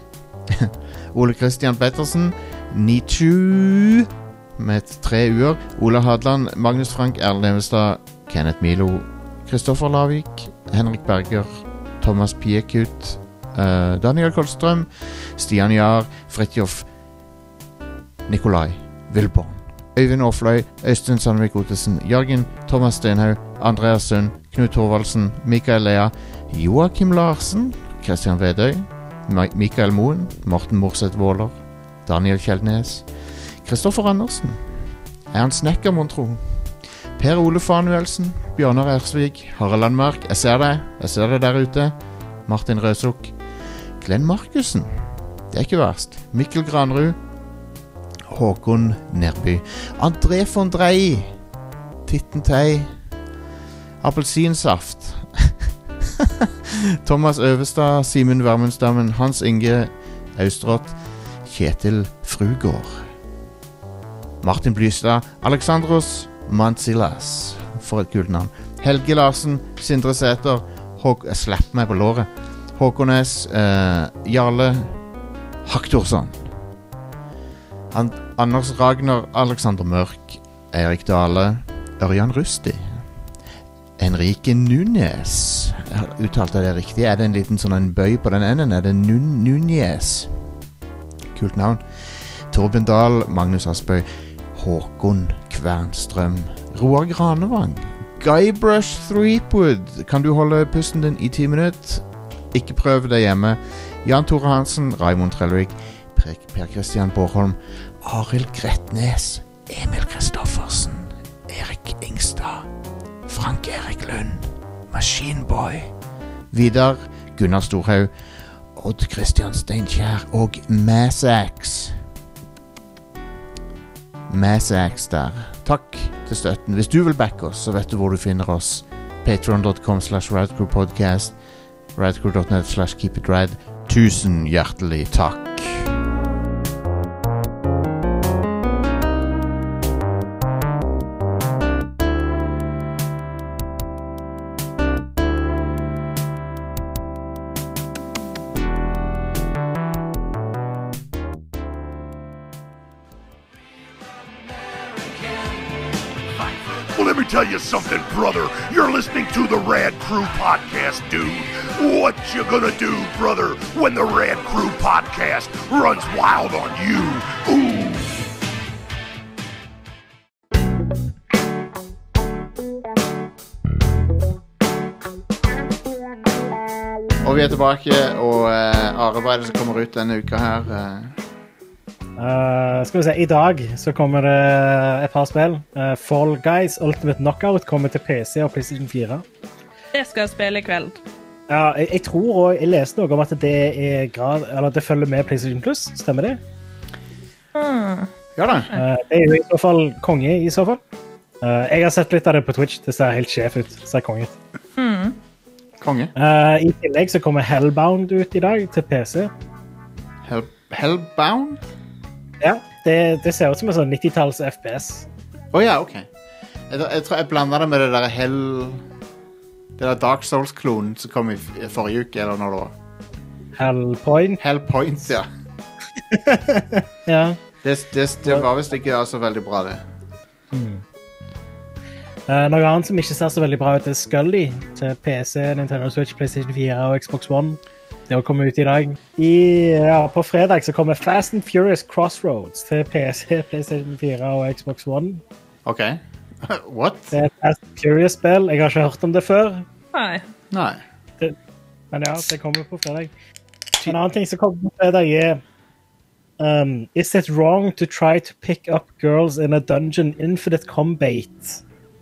Ole Christian Pettersen, Nichu, med 3 uer, Ola Hadland, Magnus Frank, Erlend Evestad, Kenneth Milo, Kristoffer Lavik, Henrik Berger, Thomas Piekut, Daniel Kolstrøm, Stian Jahr, Fritjof, Nikolai, Vilborn, Øyvind Aafløy, Øystein Sandvik Ottesen, Jørgen, Thomas Stenhaug, Andreas Sund, Knut Thorvaldsen, Mikael Lea, Joakim Larsen, Kristian Vedøy, Mikael Moen, Morten Morseth Våler, Daniel Kjeldnes, Kristoffer Andersen, han snekker, mon tro, Per Ole Fanuelsen, Bjørnar Ersvig, Harald Landmark, jeg ser det der ute, Martin Røsuk, Glenn Markusen, det ikke verst, Mikkel Granrud, Håkon Nerby, André von Drey, Titten Tei, Appelsinsaft, Thomas Øvestad, Simen Vermundstammen, Hans Inge Austrott, Kjetil Frugård, Martin Blystad, Alexandros Mantsilas, for et kult navn, Helge Larsen, Sindre Sæter, slapp meg på låret, Håkon S, Jarle Haktorsson, Anders Ragnar, Alexander Mørk, Erik Dale, Ørjan Rusti, Enrique Nunes, uttalte det riktig, det en liten sånn en bøy på den enden, det Nunes, kult navn, Torben Dahl, Magnus Asbøy, Håkon Kvernstrøm, Roar Granevang, Guybrush Threepwood, kan du holde pusten din I 10 minutter? Ikke prøv det hjemme. Jan Tore Hansen, Raimond Trellvik, Per Christian Borholm, Arild Gretnes, Emil Kristoffersen, Erik Ingstad, Frank Erik Lund, Machineboy, Vidar, Gunnar Storhaug, Odd Christian Steinkjær og Massax. Massax der. Takk til støtten. Hvis du vil backe oss, så vet du hvor du finner oss. Patreon.com/radcrewpodcast, radcrew.net/keepitrad. Tusen hjertelig takk. Well, let me tell you something, brother. You're listening to the Rad Crew Podcast, dude. What you gonna do, brother, when the Rad Crew Podcast runs wild on you? Ooh. Og vi tilbake, og arbeidet som kommer ut denne uka her Skal vi se, i dag så kommer det et par spill. Fall Guys Ultimate Knockout kommer til PC og PlayStation 4. Det skal jeg spille i kveld. Ja, jeg tror også, jeg leste noe om at det det følger med PlayStation Plus, stemmer det? Ja da. Det jo i så fall konge i så fall. Jeg har sett litt av det på Twitch, det ser helt sjef ut, det ser konge ut. Konge. I tillegg så kommer Hellbound ut i dag til PC. Hellbound? Ja, det ser ut som en sånn 90-talls FPS. Ja, ok. Jeg tror jeg blandet det med det der det der Dark Souls-klonen som kom i forrige uke, eller når det var. Hellpoint. Hellpoint, ja. Ja. Det var vist ikke så veldig bra, det. Noe annet som ikke ser så veldig bra ut er Scully til PC, Nintendo Switch, PlayStation 4 og Xbox One. Det har kommet ut i dag. På fredag så kommer Fast and Furious Crossroads til PC, PlayStation 4 og Xbox One. Ok. What? Det er et Fast and Furious-spill. Jeg har ikke hørt om det før. Nei. Men ja, det kommer på fredag. En annen ting som kommer på fredag er Is it wrong to try to pick up girls in a dungeon infinite combat?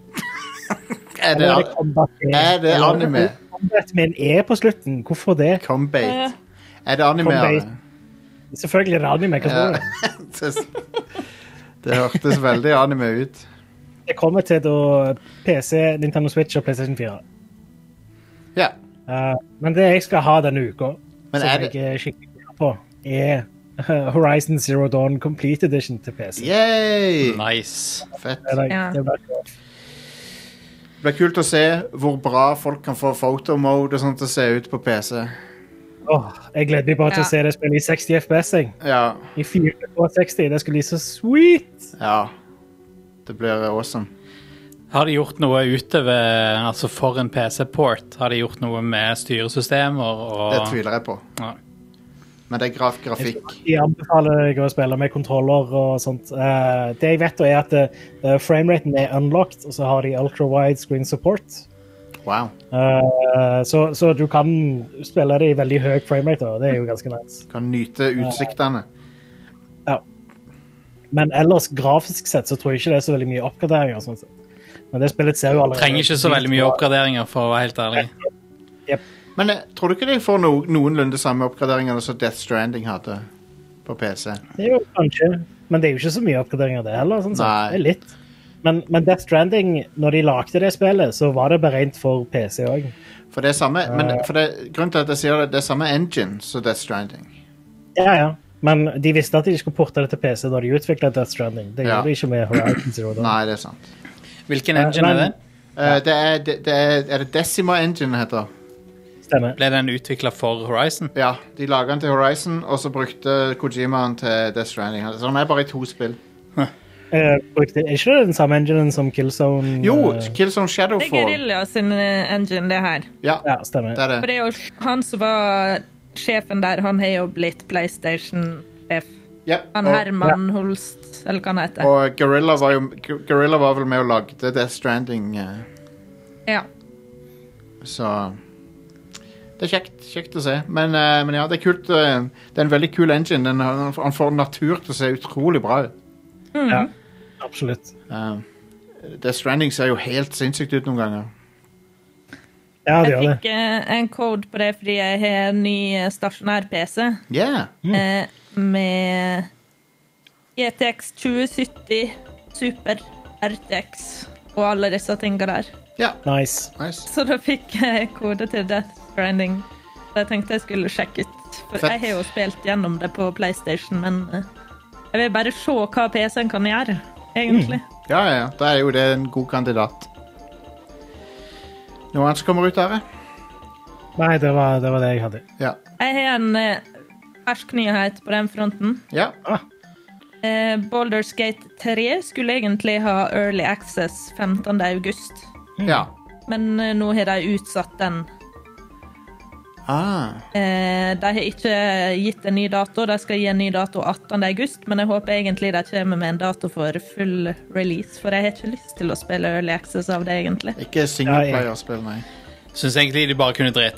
Er det anime? Combat med en på slutten. Hvorfor det? Combat. Er det anime? Selvfølgelig er det anime. Hva tror du? Det hørtes veldig anime ut. Det kommer til PC, Nintendo Switch og PlayStation 4. Ja. Men det jeg skal ha denne uka, Men som jeg er skikkelig glad på, er Horizon Zero Dawn Complete Edition til PC. Yay! Nice. Fett. Det blir kult å se hvor bra folk kan få photo-mode og sånt til å se ut på PC. Jeg gleder meg bare til å se det spille i 60 FPS. Ja. I 460, det skulle bli så sweet! Ja. Det blir awesome. Har de gjort noe utover, altså for en PC-port? Har de gjort noe med styresystemer? Det tviler jeg på. Ja. Men det er grafikk. Jeg anbefaler deg å spille med kontroller og sånt. Det jeg vet er at frameraten er unlocked, og så har de ultra-wide screen support. Wow. Så du kan spille det i veldig høy framerate, og det er jo ganske nice. Kan nyte utsiktene. Ja. Men ellers, grafisk sett, så tror jeg ikke det er så veldig mye oppgraderinger. Sånn sett. Men det spillet ser jo allerede... Trenger ikke så veldig mye oppgraderinger, for å være helt ærlig. Yep. Men tror du ikke de får noenlunde samme oppgraderinger som Death Stranding hadde på PC? Det er jo kanskje, men det er jo ikke så mye oppgraderinger det heller. Sånn sett. Det er litt. Men Death Stranding, når de lagde det spillet, så var det beregnet for PC også. For det er samme, grunnen til at jeg sier det er samme engine som Death Stranding. Ja. Men de visste at de skulle porte det til PC da de utviklet Death Stranding. Det gjorde de ikke med Horizon Zero Dawn. Nei, det er sant. Hvilken engine er det? Er det Decima Engine heter? Stemmer. Ble den utviklet for Horizon? Ja, de laget den til Horizon, og så brukte Kojimaen til Death Stranding. Så den er bare i 2 spill. Er ikke det den samme enginen som Killzone? Jo, Killzone Shadowfall. Det er Guerrilla sin engine, det her. Ja, stemmer. Det er det. For det er jo han som var sjefen der, han har jo blitt PlayStation-sjef. Ja, han Herman Holst, eller hva han heter. Og Guerrilla var vel med å lage Death Stranding. Ja. Så det er kjekt å se. Men ja, det er kult. Det er en veldig kul engine. Han får natur til å se utrolig bra ut. Ja, absolutt. Death Stranding ser jo helt sinnssykt ut noen ganger. Ja, det gjør jeg det. fikk en code på det fordi jeg har en ny stasjonær PC. Med GTX 2070 Super RTX og alle disse tingene der. Ja. Nice. Så da fikk jeg kode til Death Stranding. Så jeg tenkte jeg skulle sjekke ut. For jeg har jo spilt gjennom det på PlayStation, men jeg vil bare se hva PC-en kan gjøre, egentlig. Ja. Da er jo det en god kandidat. Noe annet som kommer ut her? Nei, det var det jeg hadde. Ja. Jeg har en fersk nyhet på den fronten. Ja. Baldur's Gate 3 skulle egentlig ha Early Access 15. august. Ja. Men nå har de utsatt den. De har ikke gitt en ny dato. De skal gi en ny dato 18. august, men jeg håper egentlig de kommer med en dato for full release, for jeg har ikke lyst til å spille Early Access av det, egentlig. Ikke singleplayer-spill, nei. Synes egentlig de bare kunne dreie til å gi det ut, for å være helt ærlig. For,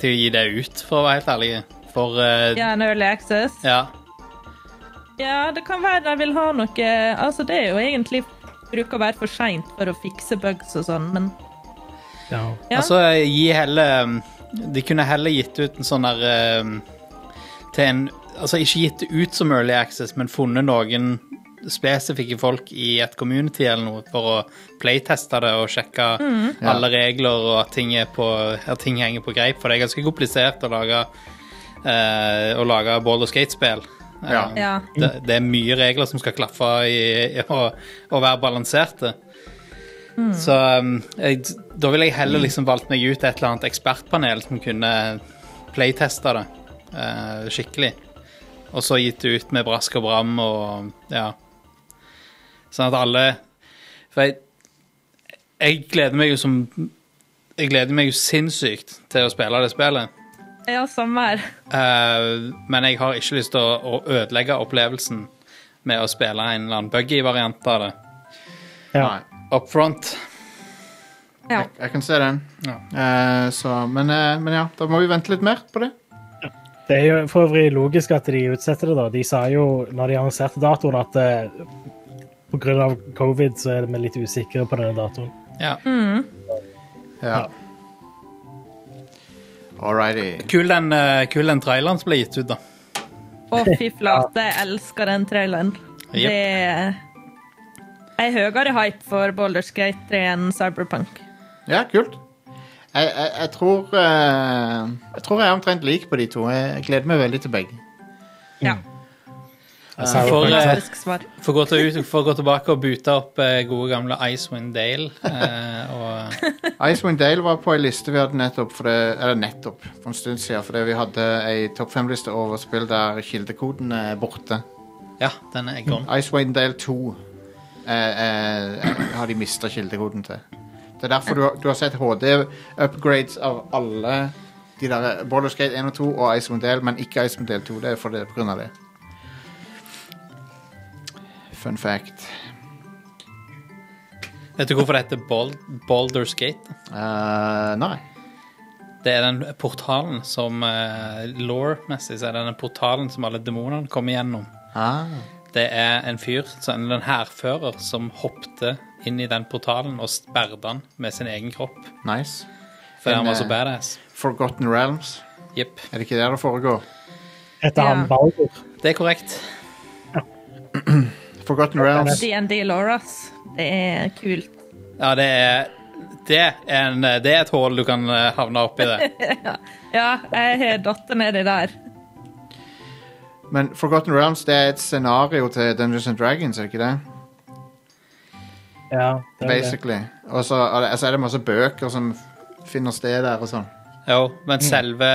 Ja, en Early Access. ja, Ja, for det er jo, han som var sjefen der, han har jo blitt PlayStation-sjef. Ja, men nå har de Ja, det kan være de vil ha noe... Altså, det jo egentlig bruker å være for sent for å fikse bugs og sånn, men... Ja. Altså, de kunne heller gitt ut en sånn der til en, altså ikke gitt det ut som early access, men funnet noen spesifikke folk i et community eller noe for å playteste det og sjekke alle regler og at ting henger på greip, for det ganske komplisert å lage Baldur's Gate-spill. Det mye regler som skal klaffe i å være balanserte. Så da ville jeg heller liksom valgt meg ut et eller annet ekspertpanel som kunne playteste det skikkelig. Og så gitt det ut med brask og bram og sånn at alle, for jeg gleder meg jo sinnssykt til å spille det spillet. Ja, samme her. Men jeg har ikke lyst til å ødelegge opplevelsen med å spille en eller annen buggy variant av det. Ja. Up front. Ja. Jeg kan se den. Men ja, da må vi vente litt mer på det. Det jo for øvrig logisk at de utsetter det da. De sa jo, når de annonserte datoen, at på grunn av covid så vi litt usikre på denne datoen. Ja. Ja. Alrighty. Kul den traileren som ble gitt ut da. Fy flate, jeg elsker den traileren. Yep. Det er høyere hype for Baldur's Gate 3 enn Cyberpunk. Ja, kult. Jeg tror jeg er omtrent lik på de to. Jeg gleder meg veldig til begge. Ja. For å gå tilbake og bute opp gode gamle Icewind Dale. Icewind Dale var på en liste vi hadde nettopp for en stund siden, fordi vi hadde en topp 5-liste over spill der kildekoden er borte. Ja, den er gone. Icewind Dale 2 har de mistet kildekoden til. Det er derfor du har sett HD-upgrades av alle de der Baldur's Gate 1 og 2 og Icewind Dale, men ikke Icewind Dale 2. Det er for det, på grunn av det. Fun fact. Vet du hvorfor det heter Baldur's Gate? Nei. Det er den portalen som lore-messig, så er det den portalen som alle demonene kommer gjennom. Det er en fyr, en hærfører, som hoppte inn i den portalen og sperrte den med sin egen kropp. Nice. For han var så badass. Forgotten Realms. Yep. Er det ikke der det foregår? Etter han Baldur. Det er korrekt. Forgotten Realms. D&D Loras. Det er kult. Ja, det er et hål du kan havne opp i det. Ja, jeg har datt ned i der. Men Forgotten Realms, det er et scenario til Dungeons & Dragons, er det ikke det? Ja, det er basically. Og så er det masse bøker som finner sted der og sånn. Jo, men selve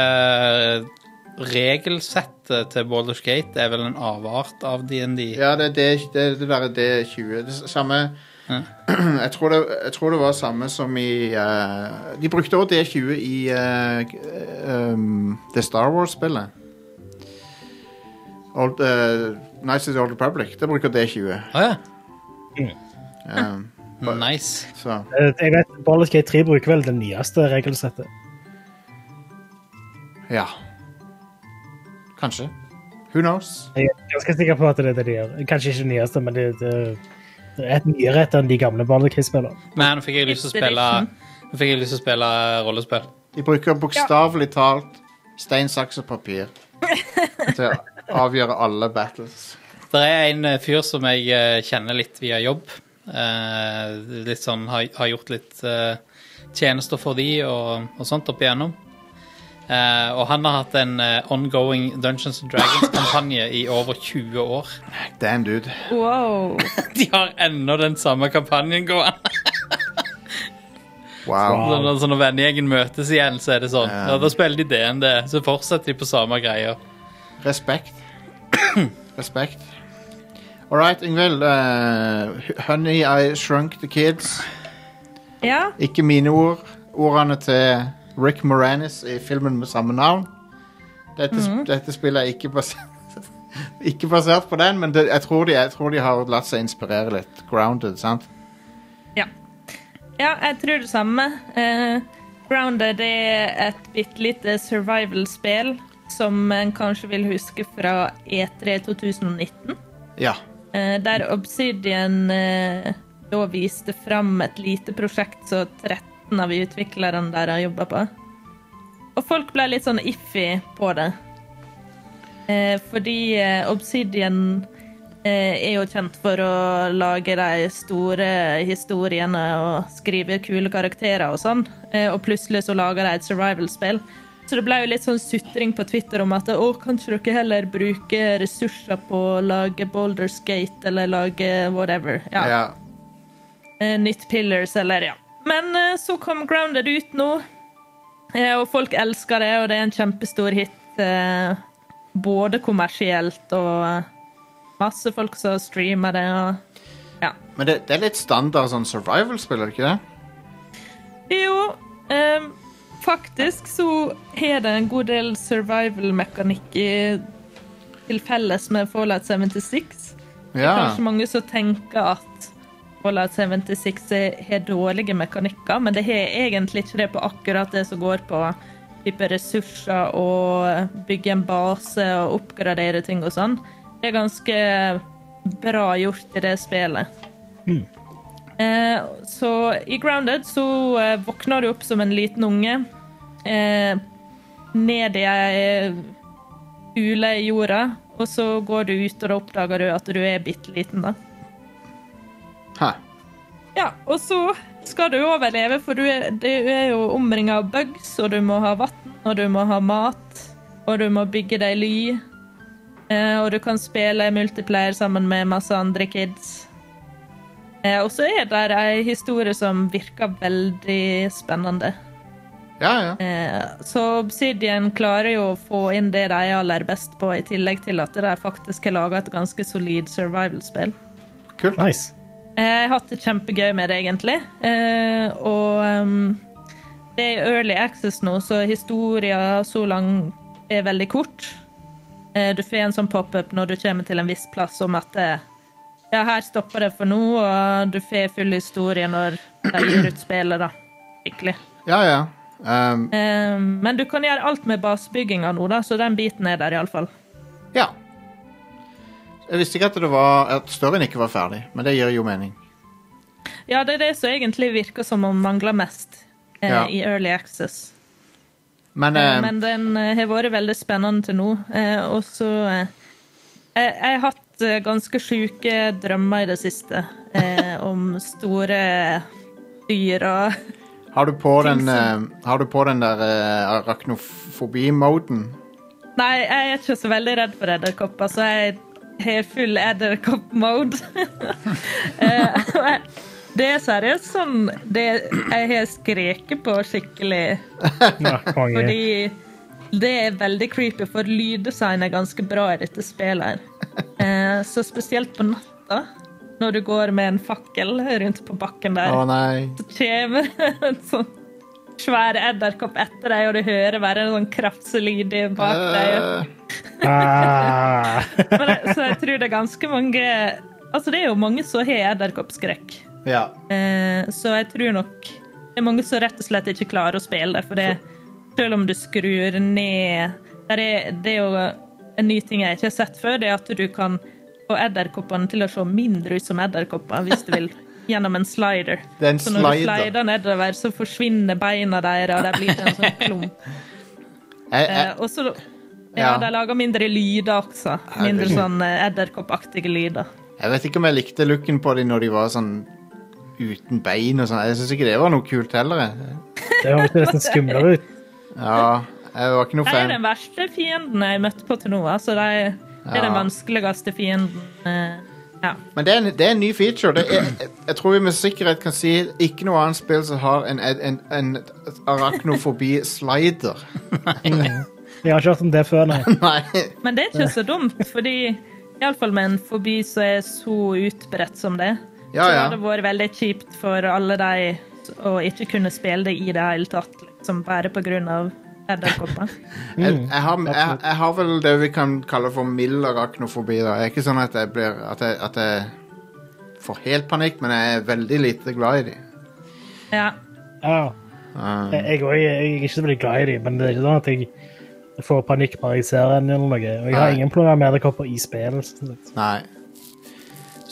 regelsettet til Baldur's Gate er vel en avart av D&D. Ja, det der er D20. Det samme... Jeg tror det var samme som i... de brukte også D20 i det Star Wars-spillet. Knights of the Old Republic. Det bruker D20. Nice. Så. Jeg vet, Baldur's Gate 3 bruker vel det nyeste regelsettet. Ja. Kanskje. Who knows? Jeg er ganske sikker på at det er det de gjør. Kanskje ikke det nyeste, men det er et nyere etter enn de gamle Baldur's Gate-spillene. Men nå fikk jeg lyst til å spille rollespill. De bruker bokstavelig talt stein, saks og papir til å avgjøre alle battles. Det er en fyr som jeg kjenner litt via jobb. Litt sånn, har gjort litt tjenester for de og sånt opp igjennom. Og han har hatt en ongoing Dungeons & Dragons-kampanje i over 20 år. Damn, dude. Wow. De har ennå den samme kampanjen gående. Wow. Så når vennegjengen møtes igjen, så er det sånn. Ja, da spiller de D&D, så fortsetter de på samme greier. Respekt. Respekt. Alright, Ingvild. Honey, I Shrunk the Kids. Ja. Ikke mine ord. Ordene til Rick Moranis i filmen med samme navn. Dette spillet er ikke basert på den, men jeg tror de har latt seg inspirere litt. Grounded, sant? Ja, jeg tror det samme. Grounded er et bittelite survival-spill som en kanskje vil huske fra E3 2019. Ja. Der Obsidian da viste fram et lite prosjekt så 13 av utviklerne der har jobbet på. Og folk ble litt sånn iffy på det. Fordi Obsidian er jo kjent for å lage de store historiene og skrive kule karakterer og sånn. Og plutselig så lager de et survival-spill. Så det ble jo litt sånn sutring på Twitter om at kanskje dere heller bruker ressurser på å lage Baldur's Gate eller lage whatever. Ja. Nytt Pillars eller ja. Men så kom Grounded ut nå, og folk elsker det, og det er en kjempestor hit, både kommersielt og masse folk som streamer det. Og, ja. Men det er litt standard sånn survival-spill, er det ikke det? Jo, faktisk så har det en god del survival-mekanikk til felles med Fallout 76. Det er kanskje mange som tenker at Fallout 76 har dårlige mekanikker, men det har egentlig ikke det på akkurat det som går på type ressurser og bygge en base og oppgradere ting og sånn. Det er ganske bra gjort i det spillet. Så i Grounded så våkner du opp som en liten unge ned i en hule i jorda, og så går du ut og da oppdager du at du er bitteliten da. Ja, og så skal du overleve, for du er jo omringet av bugs, og du må ha vatten, og du må ha mat, og du må bygge deg ly, og du kan spille multiplayer sammen med masse andre kids. Og så er det en historie som virker veldig spennende. Ja. Så Obsidian klarer jo å få inn det de er aller best på, i tillegg til at de faktisk har laget et ganske solid survival-spill. Kult. Nice. Jeg har hatt det kjempegøy med det, egentlig. Og det er early access nå, så historien så langt er veldig kort. Du får en sånn pop-up når du kommer til en viss plass om at her stopper det for nå, og du får full historie når de gir ut spillet, da. Virkelig. Ja. Men du kan gjøre alt med basebygginga nå, da, så den biten er der i alle fall. Ja. Jeg visste ikke at storyen ikke var ferdig, men det gir jo mening. Ja, det er det som egentlig virker som om mangler mest i Early Access. Men den har vært veldig spennende til nå. Og så jeg har hatt ganske syke drømmer i det siste om store dyr og Har du på den der arachnofobi-moden? Nei, jeg er ikke så veldig redd for edderkopper, så jeg har full edderkopp-mode. Det er seriøst sånn jeg har skreket på skikkelig. Fordi det er veldig creepy, for lyddesign er ganske bra i dette spillet her. Så spesielt på natta, når du går med en fakkel rundt på bakken der, så kommer en sånn svær edderkopp etter deg, og du hører bare en sånn krafselyd bak deg. Så jeg tror det er ganske mange... Altså, det er jo mange som har edderkoppskrekk. Ja. Så jeg tror nok det er mange som rett og slett ikke klarer å spille det, for det, selv om du skrur ned... Det er jo en ny ting jeg ikke har sett før, det er at du kan få edderkoppene til å se mindre ut som edderkopper, hvis du vil, gjennom en slider. Så når du slider nedover, så forsvinner beina der, og det blir en sånn klump. Og så... Ja, de lager mindre lyder også. Mindre sånn edderkoppaktige lyder. Jeg vet ikke om jeg likte looken på dem når de var sånn uten bein og sånn. Jeg synes ikke det var noe kult heller. Det var ikke nesten skumlere ut. Ja, jeg var ikke noe fan. Det er den verste fienden jeg møtte på til nå. Altså, det er den vanskeligste fienden. Ja. Men det er en ny feature. Jeg tror vi med sikkerhet kan si ikke noe annet spill som har en arachnofobi-slider. Jeg har ikke hørt om det før, nei. Men det er ikke så dumt, fordi i alle fall med en fobi som er så utbredt som det, så har det vært veldig kjipt for alle de å ikke kunne spille det i det hele tatt, liksom bare på grunn av edderkopper. Jeg har vel det vi kan kalle for mild arachnofobi. Det er ikke sånn at jeg får helt panikk, men jeg er veldig lite glad i dem. Ja. Jeg er ikke så veldig glad i dem, men det er ikke sånn at jeg får panikk bare jeg ser en eller noe. Og jeg har ingen planer med edderkopper i spill. Nei.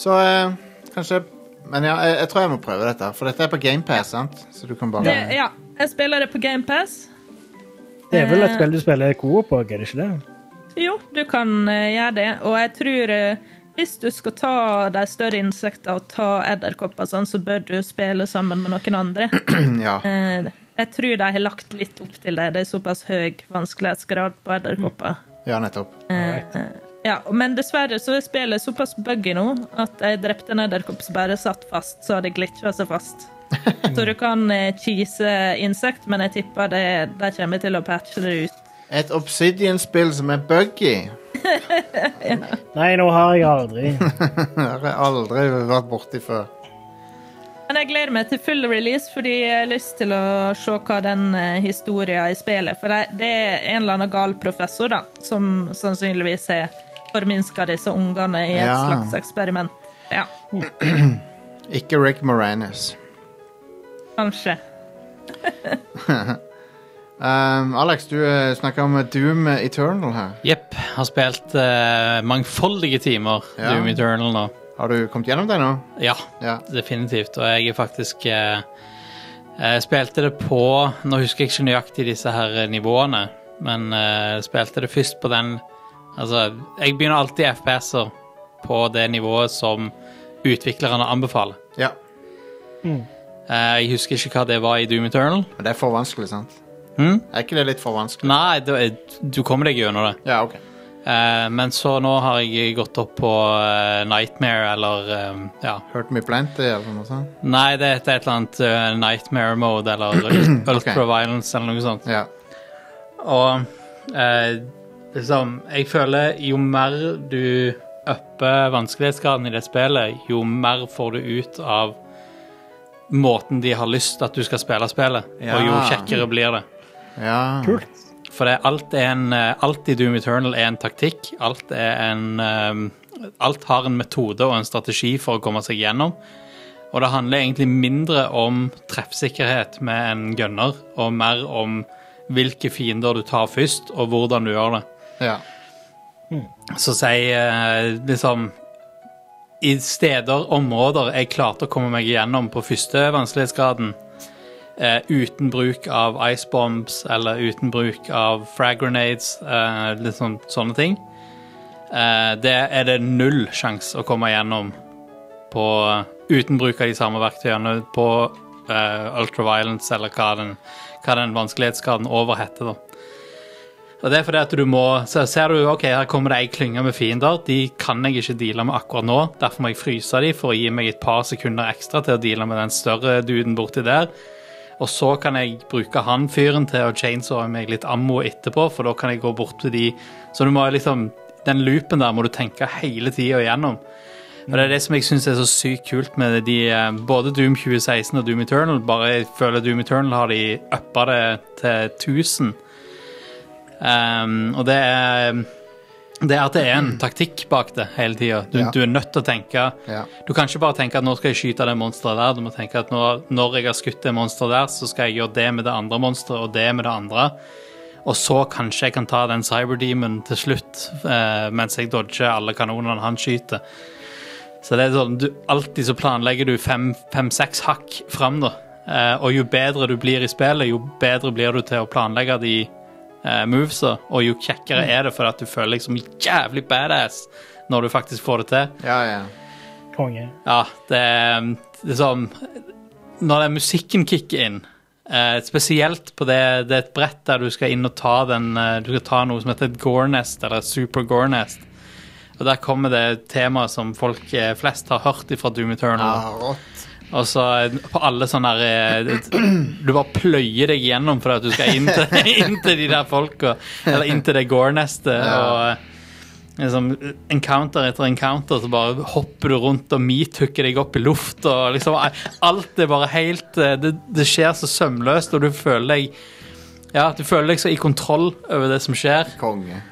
Så kanskje... Men ja, jeg tror jeg må prøve dette, for dette på Game Pass, sant? Så du kan bare... Ja, jeg spiller det på Game Pass. Det vel et spill du spiller co-op på, er det ikke det? Jo, du kan gjøre det, og jeg tror... Hvis du skal ta de større insekter og ta edderkopper, sånn, så bør du spille sammen med noen andre. Ja. Jeg tror de har lagt litt opp til det. Det er såpass høy vanskelighetsgrad på edderkopper. Ja, nettopp. Ja, men dessverre så er spillet såpass buggy nå at jeg drepte en edderkopp som bare satt fast, så det glitchet seg fast. Så du kan cheese insekt, men jeg tipper de kommer til å patche det ut. Et Obsidian-spill som er buggy. Nei, nå har jeg aldri. Det har jeg aldri vært borti før. Men jeg gleder meg til full release, fordi jeg har lyst til å se hva den historien i spillet. For det er en eller annen gal professor da, som sannsynligvis har forminsket disse ungene i et slags eksperiment. Ja. Ikke Rick Moranis. Kanskje. Alex, du snakker om Doom Eternal her. Jepp, har spilt mangfoldige timer Doom Eternal nå. Har du kommet gjennom det nå? Ja, definitivt. Og jeg er faktisk... Jeg spilte det på... Nå husker jeg ikke nøyaktig disse her nivåene, men spilte det først på den... Altså, jeg begynner alltid FPS-er på det nivået som utviklerne anbefaler. Ja. Jeg husker ikke hva det var i Doom Eternal. Men det er for vanskelig, sant? Er ikke det litt for vanskelig? Nei, du kommer deg gjennom det. Ja, ok. Men så nå har jeg gått opp på Nightmare, eller Hurt Me Plenty, eller noe sånt? Nei, det er et eller annet Nightmare Mode, eller Ultra Violence, eller noe sånt. Ja. Og liksom, jeg føler jo mer du upper vanskelighetsgraden i det spillet, jo mer får du ut av måten de har lyst at du skal spille spillet, og jo kjekkere blir det. Ja. Kult. For alt i Doom Eternal er en taktikk, alt har en metode og en strategi for å komme seg gjennom, og det handler egentlig mindre om treffsikkerhet med en gunner, og mer om hvilke fiender du tar først, og hvordan du gjør det. Ja. Så liksom, i steder, områder, jeg klarte å komme meg gjennom på første vanskelighetsgraden, uten bruk av ice bombs eller uten bruk av frag grenades, liksom sånne ting. Det er det null sjans å komme gjennom på, uten bruk av de samme verktøyene på ultraviolence eller hva den vanskelighetsgraden over heter da. Og det er fordi at du må, så ser du, ok, her kommer det en klynge med fiender, de kan jeg ikke deale med akkurat nå, derfor må jeg fryse de for å gi meg et par sekunder ekstra til å deale med den større duden borti der. Og så kan jeg bruke han fyren til å chainsaw meg litt ammo etterpå, for da kan jeg gå bort til de. Så du må liksom, den loopen der må du tenke hele tiden igjennom. Og det er det som jeg synes er så sykt kult med de, både Doom 2016 og Doom Eternal, bare jeg føler Doom Eternal har de uppet det til 1000. Og det er at det er en taktikk bak det hele tiden. Du er nødt til å tenke, du kan ikke bare tenke at nå skal jeg skyte det monsteret der, du må tenke at når jeg har skutt det monsteret der, så skal jeg gjøre det med det andre monsteret, og det med det andre, og så kanskje jeg kan ta den Cyberdemon til slutt, mens jeg dodger alle kanonene han skyter. Så det er sånn, alltid så planlegger du 5-6 hakk frem da, og jo bedre du blir i spillet, jo bedre blir du til å planlegge de movesa, og jo kjekkere er det for at du føler liksom jævlig badass når du faktisk får det til. Ja. Konge. Ja, det er sånn, når den musikken kicker inn, spesielt på det er et brett der du skal inn og ta du skal ta noe som heter et gore nest, eller Super Gore Nest, og der kommer det temaet som folk flest har hørt fra Doom Eternal. Ja, rått. Og så på alle sånne her, du bare pløyer deg gjennom for at du skal inn til de der folka, eller inn til det gore-nestet, og liksom, encounter etter encounter, så bare hopper du rundt og meat-hooker deg opp i luft, og liksom, alt er bare helt, det skjer så sømløst, og du føler deg så i kontroll over det som skjer. Konge.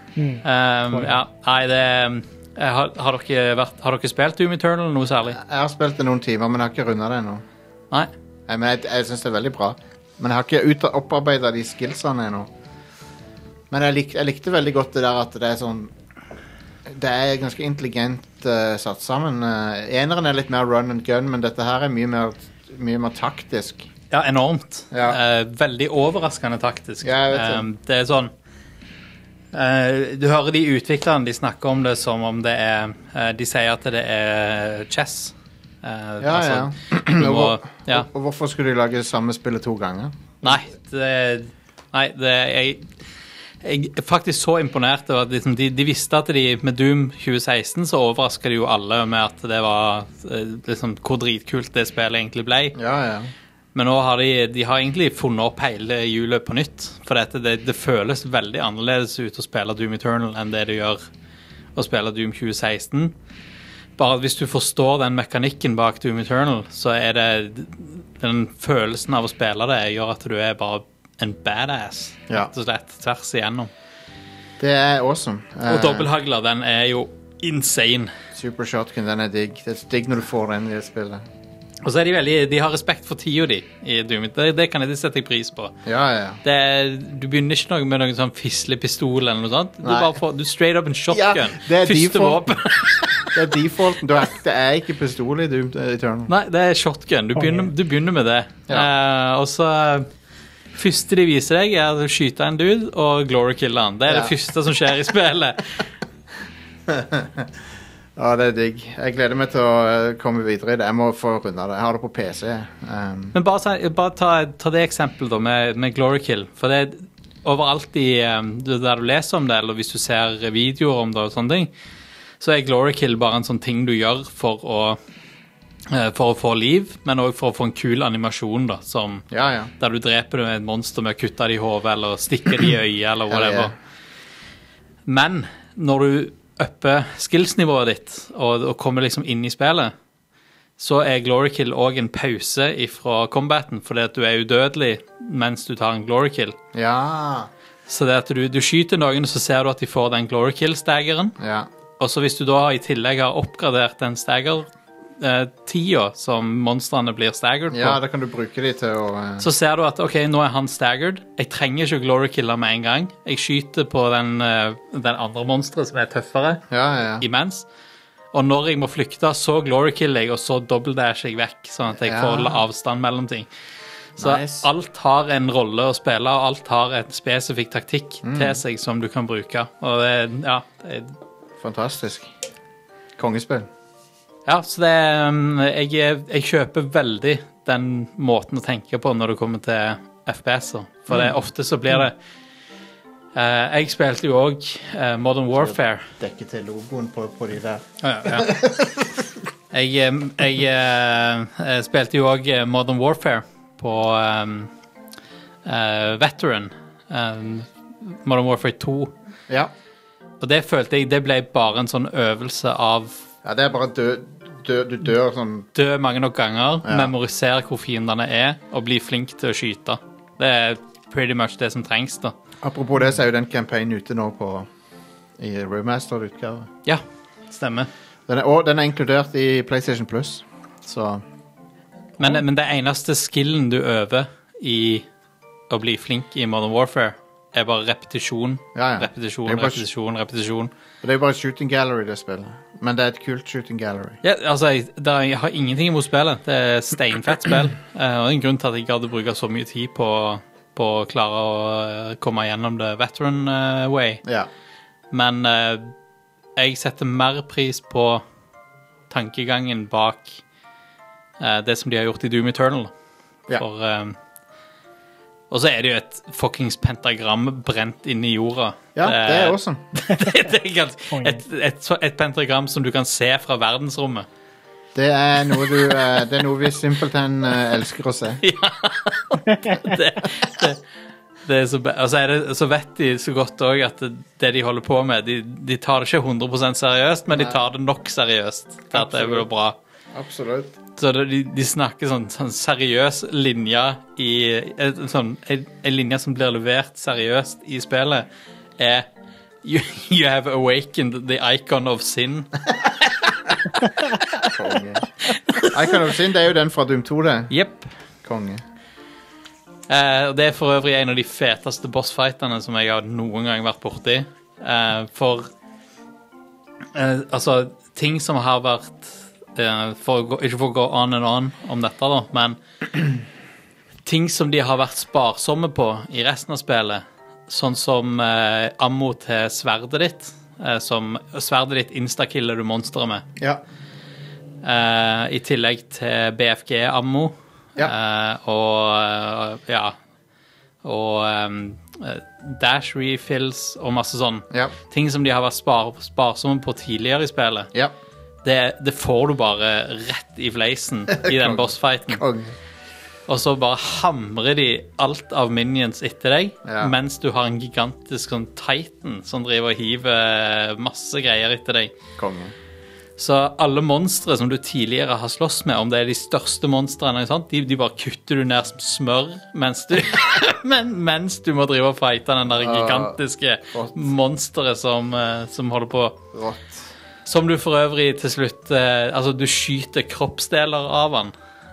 Har dere spilt Doom Eternal noe særlig? Jeg har spilt det noen timer, men jeg har ikke rundet det ennå. Nei. Men jeg synes det er veldig bra. Men jeg har ikke opparbeidet de skillsene ennå. Men jeg likte veldig godt det der at det er sånn det er ganske intelligent satt sammen. Eneren er litt mer run and gun, men dette her er mye mer taktisk. Ja, enormt. Ja. Veldig overraskende taktisk. Ja, jeg vet det. Det er sånn du hører de utviklerne, de snakker om det som om det er de sier at det er chess. Og hvorfor skulle de lage samme spillet 2 ganger? Nei, jeg er faktisk så imponert over at liksom, de visste at med Doom 2016 så overrasket de jo alle med at det var liksom, hvor dritkult det spillet egentlig ble. Ja. Men nå har de har egentlig funnet opp hele hjulet på nytt, for det føles veldig annerledes ut å spille Doom Eternal enn det gjør å spille Doom 2016. Bare at hvis du forstår den mekanikken bak Doom Eternal, så er det den følelsen av å spille det gjør at du er bare en badass, rett og slett, tvers igjennom. Det er awesome. Og dobbelthagler, den er jo insane. Super Shotgun, den er digg. Det er digg når du får den i det spillet. Og så er de har respekt for tida di i Doom. Det kan jeg sette pris på. Ja. Du begynner ikke med noen sånn fislepistol eller noe sånt. Du straight up en shotgun. Det er første våpen. Det er defaulten. Det er ikke pistol i Doom Eternal. Nei, det er shotgun. Du begynner med det. Og så første de viser deg er å skyte en dude og glory kille han. Det er det første som skjer i spillet. Ja, det er digg. Jeg gleder meg til å komme videre i det. Jeg må få runde det. Jeg har det på PC. Men bare ta det eksempelet da, med Glory Kill. For det er overalt der du leser om det, eller hvis du ser videoer om det og sånne ting, så er Glory Kill bare en sånn ting du gjør for å få liv, men også for å få en kul animasjon da, som, der du dreper et monster med å kutte det i hodet, eller stikke det i øyet, eller whatever. Men når du upper skillsnivået ditt og kommer liksom inn i spillet, så er Glory Kill også en pause fra combaten, fordi at du er udødelig mens du tar en Glory Kill. Ja. Så det at du skyter noen, så ser du at de får den Glory Kill-staggeren. Ja. Og så hvis du da i tillegg har oppgradert den stagger-tida som monstrene blir staggered på, da kan du bruke de til å så ser du at ok, nå er han staggered. Jeg trenger ikke glory killer med en gang. Jeg skyter på den andre monsteret som er tøffere imens. Og når jeg må flykte, så glory killer jeg, og så dobbeltdasher jeg vekk, sånn at jeg får avstand mellom ting. Så alt har en rolle å spille, og alt har et spesifikk taktikk til seg som du kan bruke. Og det er fantastisk. Kongespill. Ja, så jeg kjøper veldig den måten å tenke på når det kommer til FPS-er. For ofte så blir det jeg spilte jo også Modern Warfare. Dekke til logoen på de der. Jeg spilte jo også Modern Warfare på Veteran. Modern Warfare 2. Ja. Og det følte jeg, det ble bare en sånn øvelse av det er bare du dør sånn dø mange nok ganger, memorisere hvor fiendene er, og bli flink til å skyte. Det er pretty much det som trengs da. Apropos det, så er jo den campaign ute nå i remaster-utgave. Ja, stemmer. Den er inkludert i PlayStation Plus, så men det eneste skillen du øver i å bli flink i Modern Warfare er bare repetisjon. Repetisjon. Det er jo bare shooting gallery det spillet. Men det er et kult shooting gallery. Ja, altså, jeg har ingenting imot spillet. Det er steinfett spill. Og det er en grunn til at jeg hadde brukt så mye tid på å klare å komme gjennom det veteran way. Ja. Men jeg setter mer pris på tankegangen bak det som de har gjort i Doom Eternal. For og så er det jo et fuckings pentagram brent inn i jorda. Ja, det er awesome. det er et pentagram som du kan se fra verdensrommet. Det er noe vi simpelthen elsker å se. Ja. Det er så, altså så vet de så godt også at det de holder på med, de tar det ikke 100% seriøst, men de tar det nok seriøst til at det blir bra. Absolutt. Så de snakker sånn seriøs linje en linje som blir levert seriøst i spillet er you have awakened the icon of sin. Konge. Icon of sin, det er jo den fra Doom 2 det. Jep. Konge. Og det er for øvrig en av de feteste bossfightene som jeg har noen gang vært borti. For Altså, ting som har vært ikke for å gå on and on om dette da, men ting som de har vært sparsomme på i resten av spillet, sånn som ammo til sverdet ditt, som sverdet ditt instakiller du monsteret med. Ja. I tillegg til BFG-ammo. Og dash refills og masse sånn. Ting som de har vært sparsomme på tidligere i spillet. Det får du bare rett i fleisen i den bossfighten. Og så bare hamrer de alt av minions etter deg, mens du har en gigantisk sånn titan som driver og hiver masse greier etter deg. Konge. Så alle monstre som du tidligere har slåss med, om det er de største monstrene, de bare kutter du ned som smør, mens du må drive og fighte den der gigantiske monsteret som holder på. Rått. Som du for øvrig til slutt, altså du skyter kroppsdeler av han,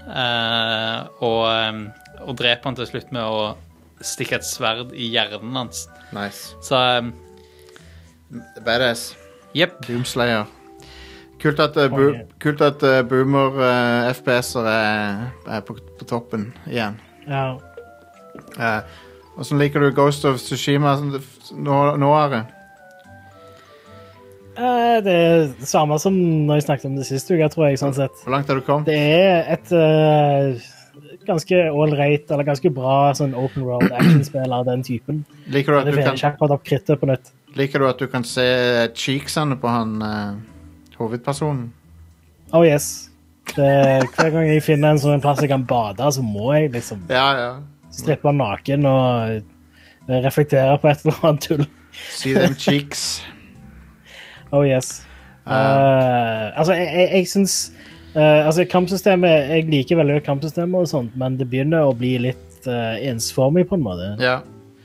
og dreper han til slutt med å stikke et sverd i hjernen hans. Nice. Så badass. Yep. Doomslayer. Kult at boomer FPS-er er på toppen igjen. Ja. Hvordan liker du Ghost of Tsushima nå er det? Det er det samme som når jeg snakket om det siste uka, tror jeg, sånn sett. Hvor langt har du kommet? Det er et ganske all-right, eller ganske bra sånn open world action-spill av den typen. Liker du at du kan Liker du at du kan se cheeksene på han hovedpersonen? Oh yes. Hver gang jeg finner en sånn plass jeg kan bade, så må jeg liksom strippe naken og reflektere på et eller annet tull. See them cheeks. Oh yes. Altså, jeg synes altså, kampsystemet, jeg liker veldig kampsystemet og sånt, men det begynner å bli litt ensformig på en måte. Ja.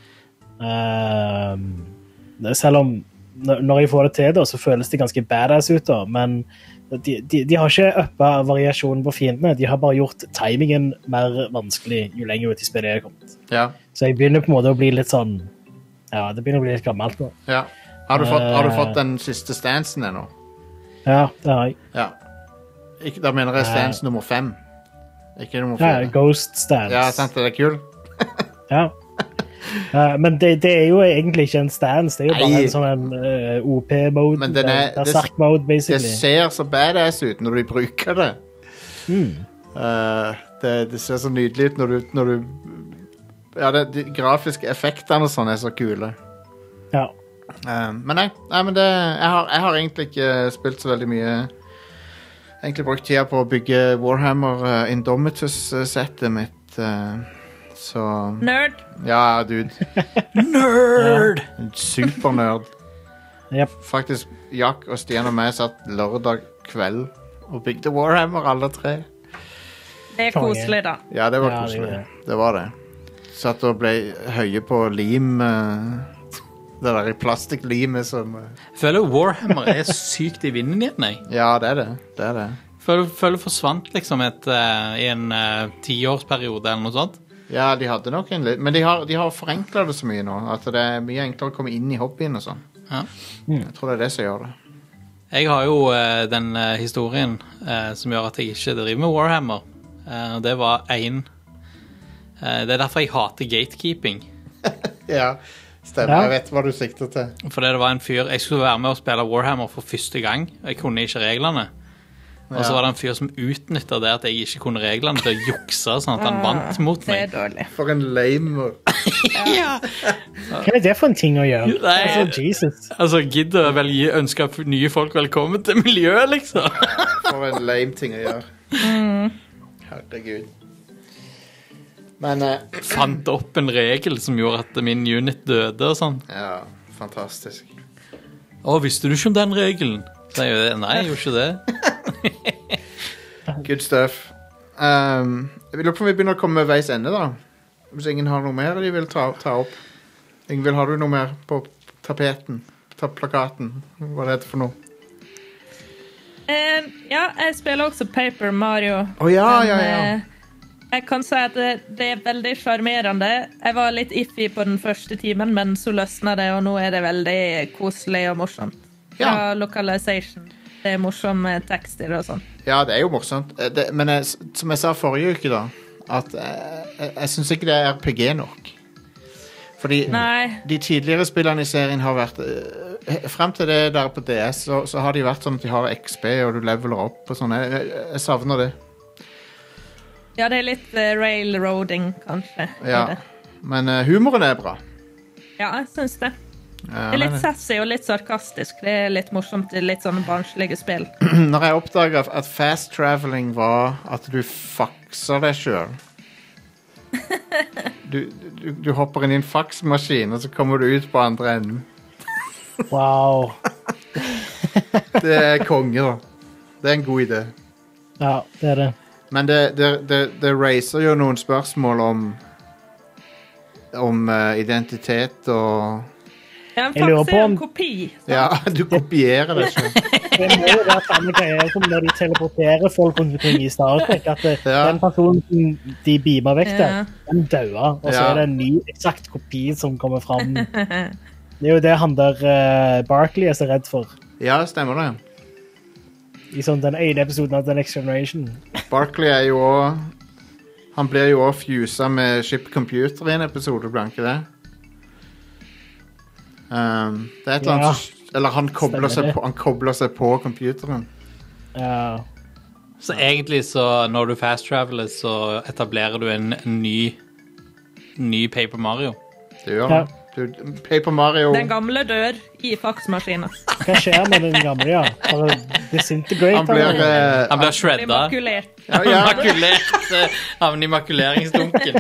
Selv om når jeg får det til da, så føles det ganske badass ut da, men de har ikke uppet variasjonen på fiendene, de har bare gjort timingen mer vanskelig jo lenger ut i spillet jeg har kommet. Ja. Så jeg begynner på en måte å bli litt sånn, det begynner å bli litt gammelt nå. Ja. Har du fått den siste stansen ennå? Ja, det har jeg. Ja. Da mener jeg stans nummer 5. Ikke nummer 4. Ja, Ghost Stance. Ja, sant, det er kul. Ja. Men det er jo egentlig ikke en stance, det er jo bare en sånn OP-mode, Berserk-mode, basically. Det ser så badass ut når du bruker det. Det ser så nydelig ut når du ja, de grafiske effektene og sånn er så kule. Ja. Men men jeg har egentlig ikke spilt så veldig mye. Egentlig brukt tida på å bygge Warhammer Indomitus-settet mitt. Så Nerd. Ja, dude. Nerd. Supernerd. Yep. Faktisk Jack og Stian og meg satt lørdag kveld og bygde Warhammer alle tre. Det er koselig da. Ja, det var koselig. Det var det. Satt og ble høye på lim. Det der plastikklimet som Jeg føler Warhammer er sykt i vinden igjen, jeg. Ja, det er det. Føler forsvant liksom i en 10-årsperiode eller noe sånt. Ja, de hadde nok en litt, men de har forenklet det så mye nå, at det er mye enklere å komme inn i hobbyen og sånn. Ja. Jeg tror det er det som gjør det. Jeg har jo den historien som gjør at jeg ikke driver med Warhammer. Det var det er derfor jeg hater gatekeeping. Ja, stemmer. Jeg vet hva du sikter til. Fordi det var en fyr, jeg skulle være med å spille Warhammer for første gang, og jeg kunne ikke reglene. Og så var det en fyr som utnyttet det at jeg ikke kunne reglene til å jukse, sånn at han vant mot meg. Det er dårlig. For en lame. Ja. Hva er det for en ting å gjøre? Nei, Jesus. Altså, gidder vel ønske nye folk velkommen til miljøet, liksom. For en lame ting å gjøre. Herregud. Men fant opp en regel som gjorde at min unit døde og sånn. Ja, fantastisk. Visste du ikke om den regelen? Så jeg gjorde det. Nei, jeg gjorde ikke det. Good stuff. Jeg lurer på om vi begynner å komme med veis ende da. Hvis ingen har noe mer de vil ta opp. Ingvild, har du noe mer på tapeten? Plakaten? Hva det heter for noe? Ja, jeg spiller også Paper Mario. Ja. Jeg kan si at det er veldig charmerende. Jeg var litt iffy på den første timen, men så løsner det, og nå er det veldig koselig og morsomt. fra localization. Det morsomme tekster og sånn. Ja, det jo morsomt. Men som jeg sa forrige uke, da, at jeg synes ikke det RPG nok. Fordi de tidligere spillene i serien har vært frem til det der på DS, så har de vært sånn at de har XP, og du leveler opp og sånn. Jeg savner det. Ja, det litt railroading, kanskje. Ja, men humoren bra. Ja, jeg synes det. Det litt sassy og litt sarkastisk. Det litt morsomt i litt sånne barnslige spill. Når jeg oppdaget at fast traveling var at du fakser deg selv. Du hopper inn i en faksmaskin, og så kommer du ut på andre enden. Wow. Det konge, da. Det en god idé. Ja, det det. Men det reiser jo noen spørsmål om identitet og Ja, en faks en kopi. Ja, du kopierer det selv. Det må jo være samme greier som når de teleporterer folk rundt omkring i Star Trek, at den personen de beamer vekk der, den døde, og så det en ny eksakt kopi som kommer frem. Det jo det han der Barkley så redd for. Ja, stemmer det. I sånn den ene episoden av The Next Generation. Barkley jo også, han blir jo også fuset med Ship Computer i en episode, blant ikke det? Det et eller annet eller han kobler seg på computeren. Ja. Så egentlig så når du fast traveler så etablerer du en ny Paper Mario. Det gjør det. Paper Mario Den gamle dør i faksmaskinen. Hva skjer med den gamle, Bare disintegrate? Han blir shredda. Immakulert. Immakulert av en immakuleringsdunken.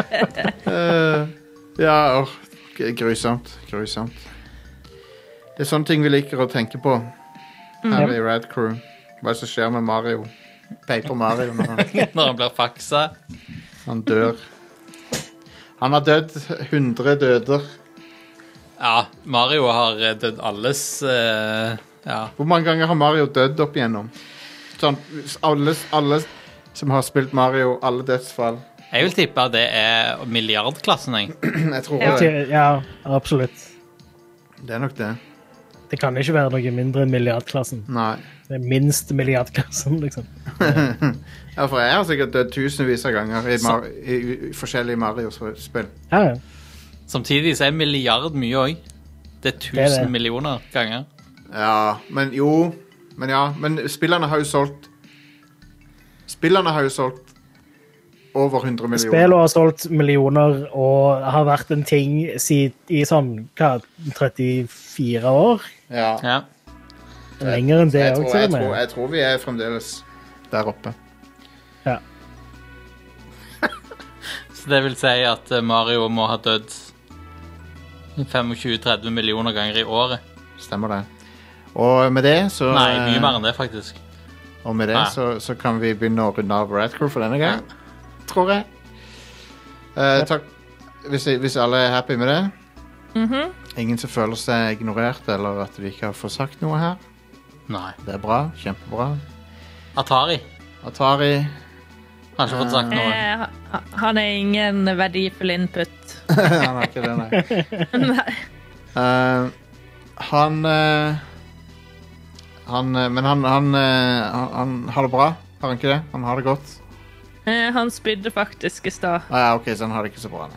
Grusomt. Det sånne ting vi liker å tenke på her i Rad Crew. Hva som skjer med Mario? Paper Mario når han blir faksa. Han dør. Han har dødd 100 døder. Ja, Mario har dødd alles Hvor mange ganger har Mario dødd opp igjennom? Sånn, alle som har spilt Mario, alle dødsfall. Jeg vil tippe at det milliardklassen, jeg tror det. Ja, absolutt. Det nok det. Det kan ikke være noe mindre enn milliardklassen. Nei. Det minst milliardklassen, liksom. Ja, for jeg har sikkert dødd tusenvis av ganger i forskjellige Mario-spill. Ja. Samtidig så milliard mye også. Det 1000 millioner ganger. Ja, men spillerne har jo solgt over 100 millioner. Spillet har solgt millioner og har vært en ting i sånn 34 år. Ja. Lenger enn det også. Jeg tror vi fremdeles der oppe. Ja. Så det vil si at Mario må ha dødd 25-30 millioner ganger i året. Stemmer det. Og med det så... Nei, mye mer enn det faktisk. Og med det så kan vi begynne å runde av Rad Crew for denne gang. Tror jeg. Takk hvis alle happy med det. Ingen som føler seg ignorert eller at vi ikke har fått sagt noe her. Nei. Det bra, kjempebra. Atari. Har ikke fått sagt noe. Han ingen verdifull input. Han har ikke det, nei. Men han har det bra, har han ikke det? Han har det godt. Han spydde faktisk i stad. Ja, ok, så han har det ikke så bra.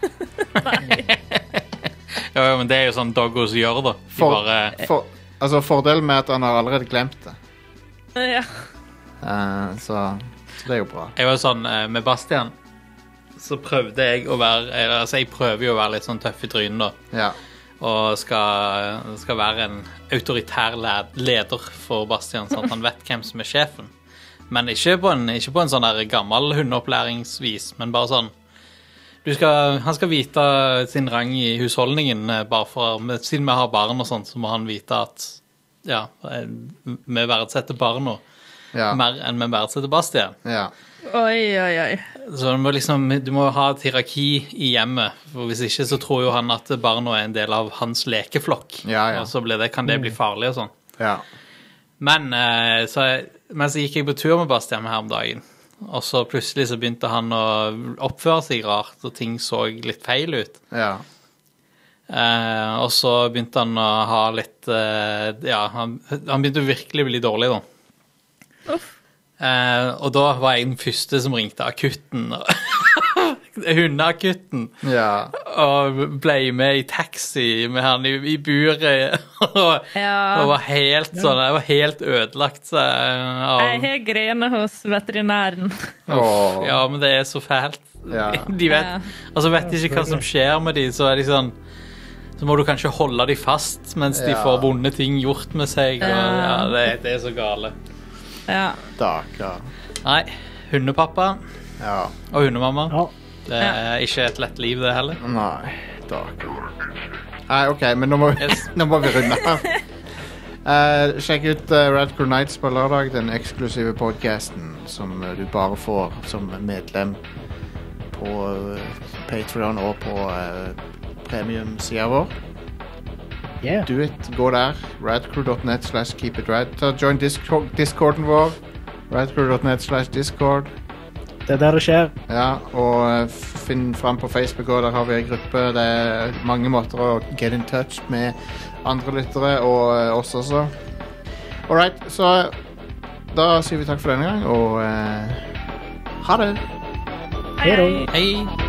Jo, men det jo sånn doggos gjør da. Fordelen med at han har allerede glemt det. Ja. Så det jo bra. Jeg var sånn, med Bastian, så prøvde jeg å være, jeg prøver jo å være litt sånn tøff i trynen da. Ja. Og skal være en autoritær leder for Bastian, sånn at han vet hvem som sjefen. Men ikke på en sånn der gammel hundeopplæringsvis, men bare sånn, han skal vite sin rang i husholdningen, bare siden vi har barn og sånt, så må han vite at, ja, vi verdsetter barna mer enn vi verdsetter Bastian. Ja. Oi. Så du må ha et hierarki i hjemmet, for hvis ikke så tror jo han at barna en del av hans lekeflokk, og så kan det bli farlig og sånn. Ja. Men så gikk jeg på tur med Bastian her om dagen, og så plutselig så begynte han å oppføre seg rart, og ting så litt feil ut. Ja. Og så begynte han å ha litt han begynte virkelig å bli dårlig da. Og da var jeg den første som ringte akutten. Hundeakutten. Og ble med i taxi med han i buret. Og var helt sånn, jeg var helt ødelagt. Jeg har grener hos veterinæren. Ja, men det er så fælt. De vet ikke hva som skjer med de, så de sånn, så må du kanskje holde de fast mens de får vonde ting gjort med seg. Og, det er så gale. Daker. Nei, hundepappa og hundemamma. Det er ikke et lett liv det heller. Nei, daker. Nei, ok, men nå må vi runde her. Sjekk ut Rad Crew Nights på lørdag, den eksklusive podcasten som du bare får som medlem på Patreon og på premium-siden vår. Do it, gå der. radcrew.net/keepitrad. Join Discorden vår. radcrew.net/discord. Det er der det skjer. Ja, og finn frem på Facebook også, der har vi en gruppe. Det er mange måter å get in touch med andre lyttere og oss også. Alright, så da sier vi takk for denne gang, og ha det. Hei. Hei.